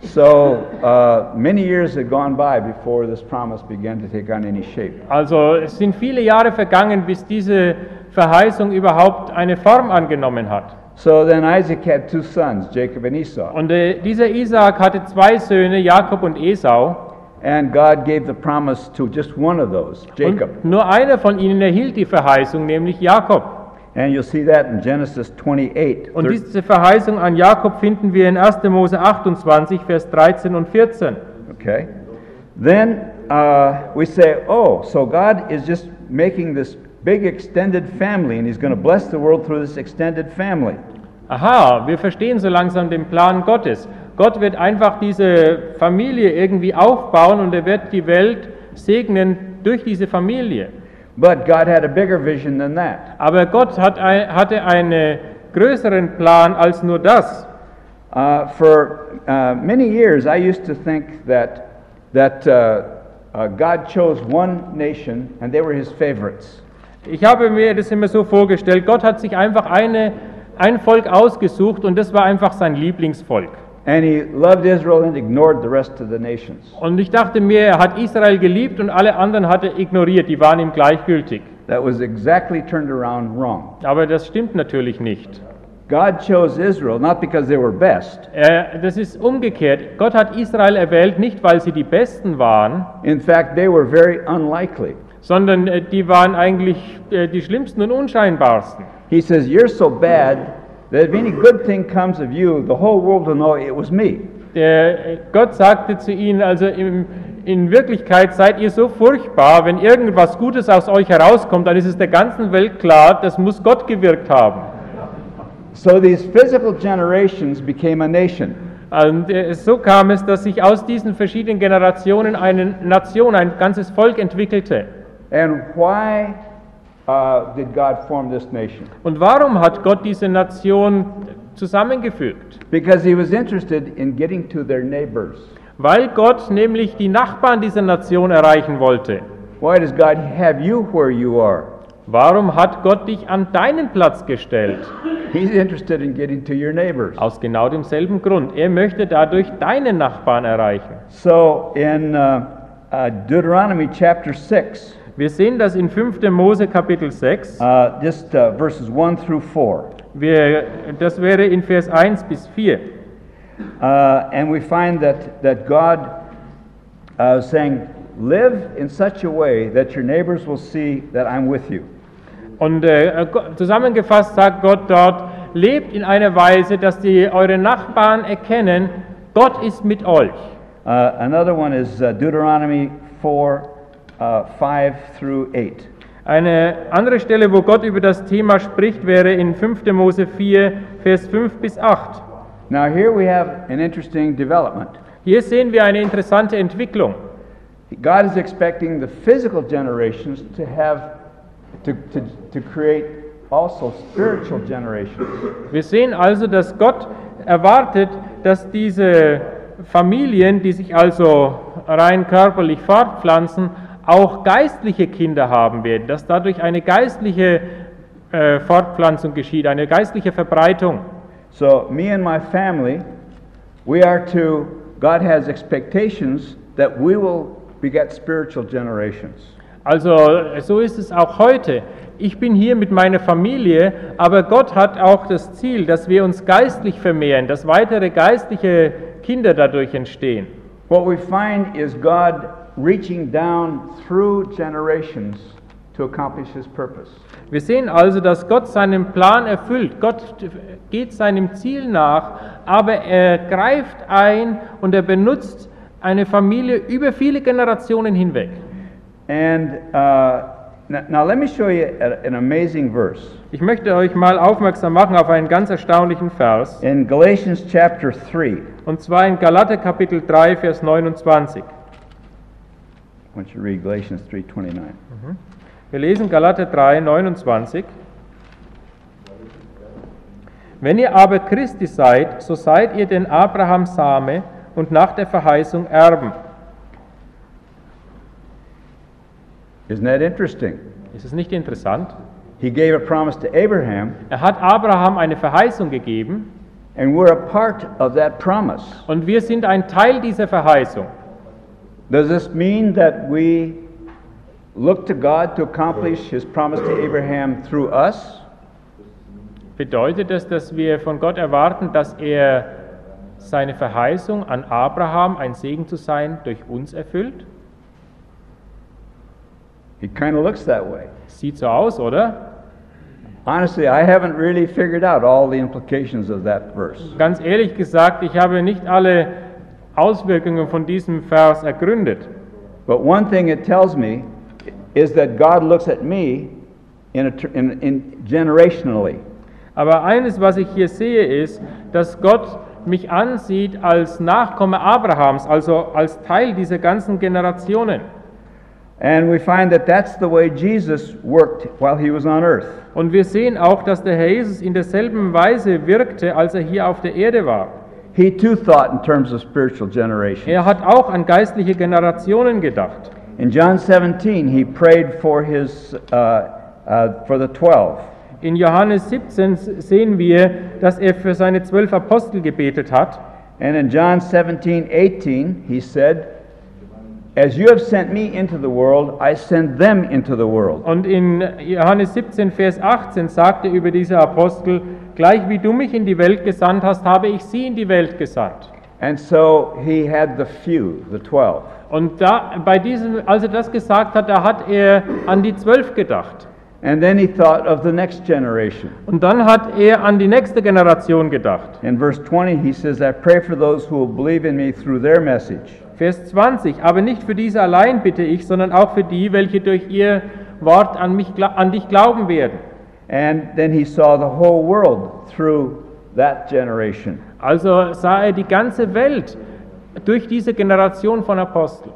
Speaker 1: So uh, many years had gone by before this promise began to take on any shape.
Speaker 2: Also es sind viele Jahre vergangen, bis diese Verheißung überhaupt eine Form angenommen hat.
Speaker 1: So then Isaac had two sons, Jacob and Esau.
Speaker 2: Und äh, dieser Isaak hatte zwei Söhne, Jakob und Esau.
Speaker 1: And God gave the promise to just one of those, Jacob.
Speaker 2: Und nur einer von ihnen erhielt die Verheißung, nämlich Jakob.
Speaker 1: And you'll see that in Genesis twenty-eight.
Speaker 2: Und diese Verheißung an Jakob finden wir in erster Mose achtundzwanzig, Vers dreizehn und vierzehn.
Speaker 1: Okay. Then uh, we say, oh, so God is just making this big extended family, and He's going to bless the world through this extended family.
Speaker 2: Aha, wir verstehen so langsam den Plan Gottes. Gott wird einfach diese Familie irgendwie aufbauen und er wird die Welt segnen durch diese Familie.
Speaker 1: But God had a bigger vision than that.
Speaker 2: Aber Gott hat ein, hatte einen größeren Plan als nur das.
Speaker 1: Uh, for uh, many years, I used to think that that uh, uh, God chose one nation and they were His favorites.
Speaker 2: Ich habe mir das immer so vorgestellt, Gott hat sich einfach eine, ein Volk ausgesucht und das war einfach sein Lieblingsvolk.
Speaker 1: And He loved Israel and ignored the rest of the nations.
Speaker 2: Und ich dachte mir, er hat Israel geliebt und alle anderen hat er ignoriert, die waren ihm gleichgültig.
Speaker 1: That was exactly turned around wrong.
Speaker 2: Aber das stimmt natürlich nicht.
Speaker 1: God chose Israel not because they were best.
Speaker 2: Äh, das ist umgekehrt. Gott hat Israel erwählt, nicht weil sie die Besten waren,
Speaker 1: In fact, they were very unlikely.
Speaker 2: sondern äh, die waren eigentlich äh, die schlimmsten und unscheinbarsten.
Speaker 1: He says, "You're so bad that if any good thing comes of you, the whole world will know it was me."
Speaker 2: Der, äh, Gott sagte zu ihnen, also im, in Wirklichkeit seid ihr so furchtbar, wenn irgendwas Gutes aus euch herauskommt, dann ist es der ganzen Welt klar, das muss Gott gewirkt haben.
Speaker 1: So these physical generations became a nation.
Speaker 2: Und äh, so kam es, dass sich aus diesen verschiedenen Generationen eine Nation, ein ganzes Volk entwickelte.
Speaker 1: And why uh, did God form this nation?
Speaker 2: Und warum hat Gott diese Nation zusammengefügt?
Speaker 1: Because He was interested in getting to their neighbors.
Speaker 2: Weil Gott nämlich die Nachbarn dieser Nation erreichen wollte.
Speaker 1: Why does God have you where you are?
Speaker 2: Warum hat Gott dich an deinen Platz gestellt?
Speaker 1: He's interested in getting to your neighbors.
Speaker 2: Aus genau demselben Grund. Er möchte dadurch deine Nachbarn erreichen.
Speaker 1: So in uh, uh, Deuteronomy chapter six,
Speaker 2: Wir sehen das in fünfter Mose Kapitel sechs.
Speaker 1: uh, just uh, verses one through four.
Speaker 2: Wir, das wäre in Vers eins bis vier.
Speaker 1: Uh, and we find that, that God uh, is saying, live in such a way that your neighbors will see that I'm with you.
Speaker 2: Und äh, zusammengefasst sagt Gott dort, lebt in einer Weise, dass die eure Nachbarn erkennen, Gott ist mit euch.
Speaker 1: Uh, another one is uh, Deuteronomy four, uh, five through eight.
Speaker 2: Eine andere Stelle, wo Gott über das Thema spricht, wäre in fünfter Mose vier, Vers fünf bis acht.
Speaker 1: Now here we have an interesting development.
Speaker 2: Hier sehen wir eine interessante Entwicklung.
Speaker 1: God is expecting the physical generations to have, to, to, to create also spiritual generations.
Speaker 2: Wir sehen also, dass Gott erwartet, dass diese Familien, die sich also rein körperlich fortpflanzen, auch geistliche Kinder haben werden, dass dadurch eine geistliche äh, Fortpflanzung geschieht, eine geistliche Verbreitung.
Speaker 1: So me and my family, we are to, God has expectations that we will beget spiritual generations.
Speaker 2: Also so ist es auch heute. Ich bin hier mit meiner Familie, aber Gott hat auch das Ziel, dass wir uns geistlich vermehren, dass weitere geistliche Kinder dadurch entstehen.
Speaker 1: What we find is God reaching down through generations to accomplish his purpose.
Speaker 2: Wir sehen also, dass Gott seinen Plan erfüllt. Gott geht seinem Ziel nach, aber er greift ein und er benutzt eine Familie über viele Generationen hinweg.
Speaker 1: And uh, now, now let me show you a, an amazing verse.
Speaker 2: Ich möchte euch mal aufmerksam machen auf einen ganz erstaunlichen Vers.
Speaker 1: In Galatians chapter three.
Speaker 2: Und zwar in Galater Kapitel drei, Vers neunundzwanzig.
Speaker 1: I want you to read Galatians three twenty-nine.
Speaker 2: Mhm. Wir lesen Galater drei, neunundzwanzig. Wenn ihr aber Christi seid, so seid ihr den Abrahams Same und nach der Verheißung Erben.
Speaker 1: Isn't that interesting?
Speaker 2: Ist es nicht interessant?
Speaker 1: He gave a promise to Abraham,
Speaker 2: Er hat Abraham eine Verheißung gegeben
Speaker 1: and we're a part of that promise.
Speaker 2: und wir sind ein Teil dieser Verheißung.
Speaker 1: Does this mean that we look to God to accomplish his promise to Abraham through us?
Speaker 2: Bedeutet das, dass wir von Gott erwarten, dass er seine Verheißung an Abraham, ein Segen zu sein, durch uns erfüllt?
Speaker 1: It kind of looks that way.
Speaker 2: Sieht so aus, oder?
Speaker 1: Honestly, I haven't really figured out all the implications of that verse.
Speaker 2: Ganz ehrlich gesagt, ich habe nicht alle Auswirkungen von diesem Vers ergründet.
Speaker 1: But one thing it tells me is that God looks at me in, a, tr- in, in generationally.
Speaker 2: Aber eines, was ich hier sehe, ist, dass Gott mich ansieht als Nachkomme Abrahams, also als Teil dieser ganzen Generationen.
Speaker 1: And we find that that's the way Jesus worked while he was on earth.
Speaker 2: Und wir sehen auch, dass der Herr Jesus in derselben Weise wirkte, als er hier auf der Erde war.
Speaker 1: He too thought in terms of spiritual generation.
Speaker 2: Er hat auch an geistliche Generationen gedacht.
Speaker 1: In John seventeen, he prayed for his uh, uh, for the twelve.
Speaker 2: In Johannes siebzehn sehen wir, dass er für seine zwölf Apostel gebetet hat.
Speaker 1: And in John seventeen eighteen, he said, "As you have sent me into the world, I send them into the world."
Speaker 2: Und in Johannes siebzehn, Vers achtzehn sagte über diese Apostel, gleich wie du mich in die Welt gesandt hast, habe ich sie in die Welt gesandt.
Speaker 1: And so he had the few, the twelve.
Speaker 2: Und da, bei diesem, als er das gesagt hat, da hat er an die zwölf gedacht.
Speaker 1: And then he thought of the next generation.
Speaker 2: Und dann hat er an die nächste Generation gedacht.
Speaker 1: In verse twenty, he says, "I pray for those who will believe in me through their message."
Speaker 2: Vers zwanzig, aber nicht für diese allein bitte ich, sondern auch für die, welche durch ihr Wort an, mich, an dich glauben werden.
Speaker 1: And then he saw the whole world through that generation.
Speaker 2: Also sah er die ganze Welt durch diese Generation von Aposteln.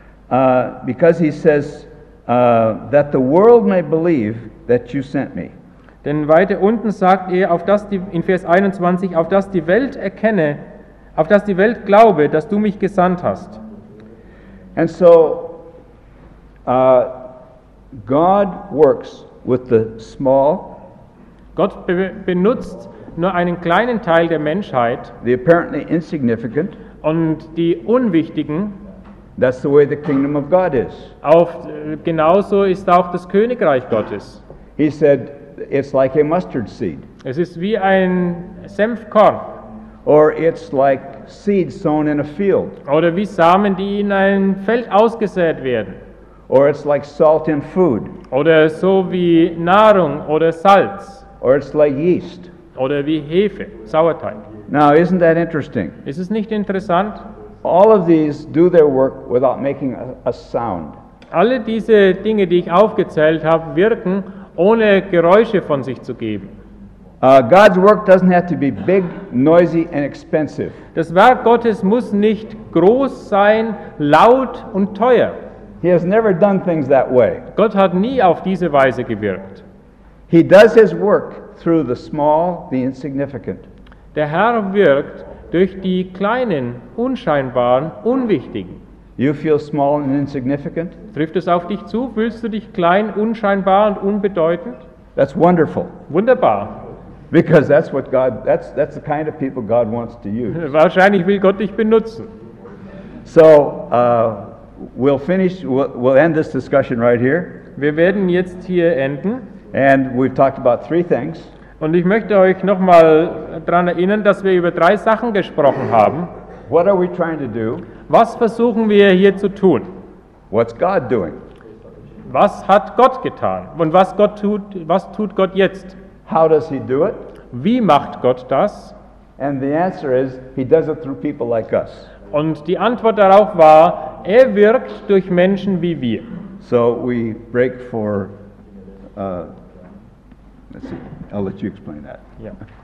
Speaker 1: Uh, because he says, uh, that the world may believe that you sent me.
Speaker 2: Denn weiter unten sagt er, auf dass die, in Vers einundzwanzig, auf dass die Welt erkenne, auf dass die Welt glaube, dass du mich gesandt hast.
Speaker 1: And so, uh, God works with the small,
Speaker 2: Gott be benutzt nur einen kleinen Teil der Menschheit
Speaker 1: the apparently insignificant.
Speaker 2: und die Unwichtigen.
Speaker 1: That's the way the kingdom of God is.
Speaker 2: Auf, genauso ist auch das Königreich Gottes.
Speaker 1: He said, it's like a mustard seed,
Speaker 2: Es ist wie ein Senfkorn
Speaker 1: or it's like seed sown in a field,
Speaker 2: oder wie Samen, die in ein Feld ausgesät werden.
Speaker 1: or it's like salt in food,
Speaker 2: Oder so wie Nahrung oder Salz
Speaker 1: or it's like yeast.
Speaker 2: oder wie Hefe, Sauerteig.
Speaker 1: Now, isn't that interesting?
Speaker 2: Ist es nicht interessant?
Speaker 1: All of these do their work without making a, a sound.
Speaker 2: Alle diese Dinge, die ich aufgezählt habe, wirken, ohne Geräusche von sich zu geben.
Speaker 1: Uh, God's work doesn't have to be big, noisy, and expensive.
Speaker 2: Das Werk Gottes muss nicht groß sein, laut und teuer.
Speaker 1: He has never done things that way.
Speaker 2: Gott hat nie auf diese Weise gewirkt.
Speaker 1: He does his work through the small, the insignificant.
Speaker 2: Der Herr wirkt durch die kleinen, unscheinbaren, unwichtigen.
Speaker 1: You feel small and insignificant?
Speaker 2: Trifft es auf dich zu? Fühlst du dich klein, unscheinbar und unbedeutend?
Speaker 1: That's wonderful,
Speaker 2: Wunderbar.
Speaker 1: because that's what God, that's, that's the kind of people God wants to use.
Speaker 2: Wahrscheinlich will Gott dich benutzen.
Speaker 1: So, uh, we'll finish, we'll, we'll end this discussion right here.
Speaker 2: Wir werden jetzt hier enden.
Speaker 1: And we've talked about three things.
Speaker 2: Und ich möchte euch nochmal daran erinnern, dass wir über drei Sachen gesprochen haben.
Speaker 1: What are we trying to do?
Speaker 2: Was versuchen wir hier zu tun?
Speaker 1: What's God doing?
Speaker 2: Was hat Gott getan? Und was, Gott tut, was tut Gott jetzt?
Speaker 1: How does he do it?
Speaker 2: Wie macht Gott das?
Speaker 1: And the answer is, he does it through people like us.
Speaker 2: Und die Antwort darauf war, er wirkt durch Menschen wie wir.
Speaker 1: So we break for, uh, let's see, I'll let you explain that.
Speaker 2: Ja.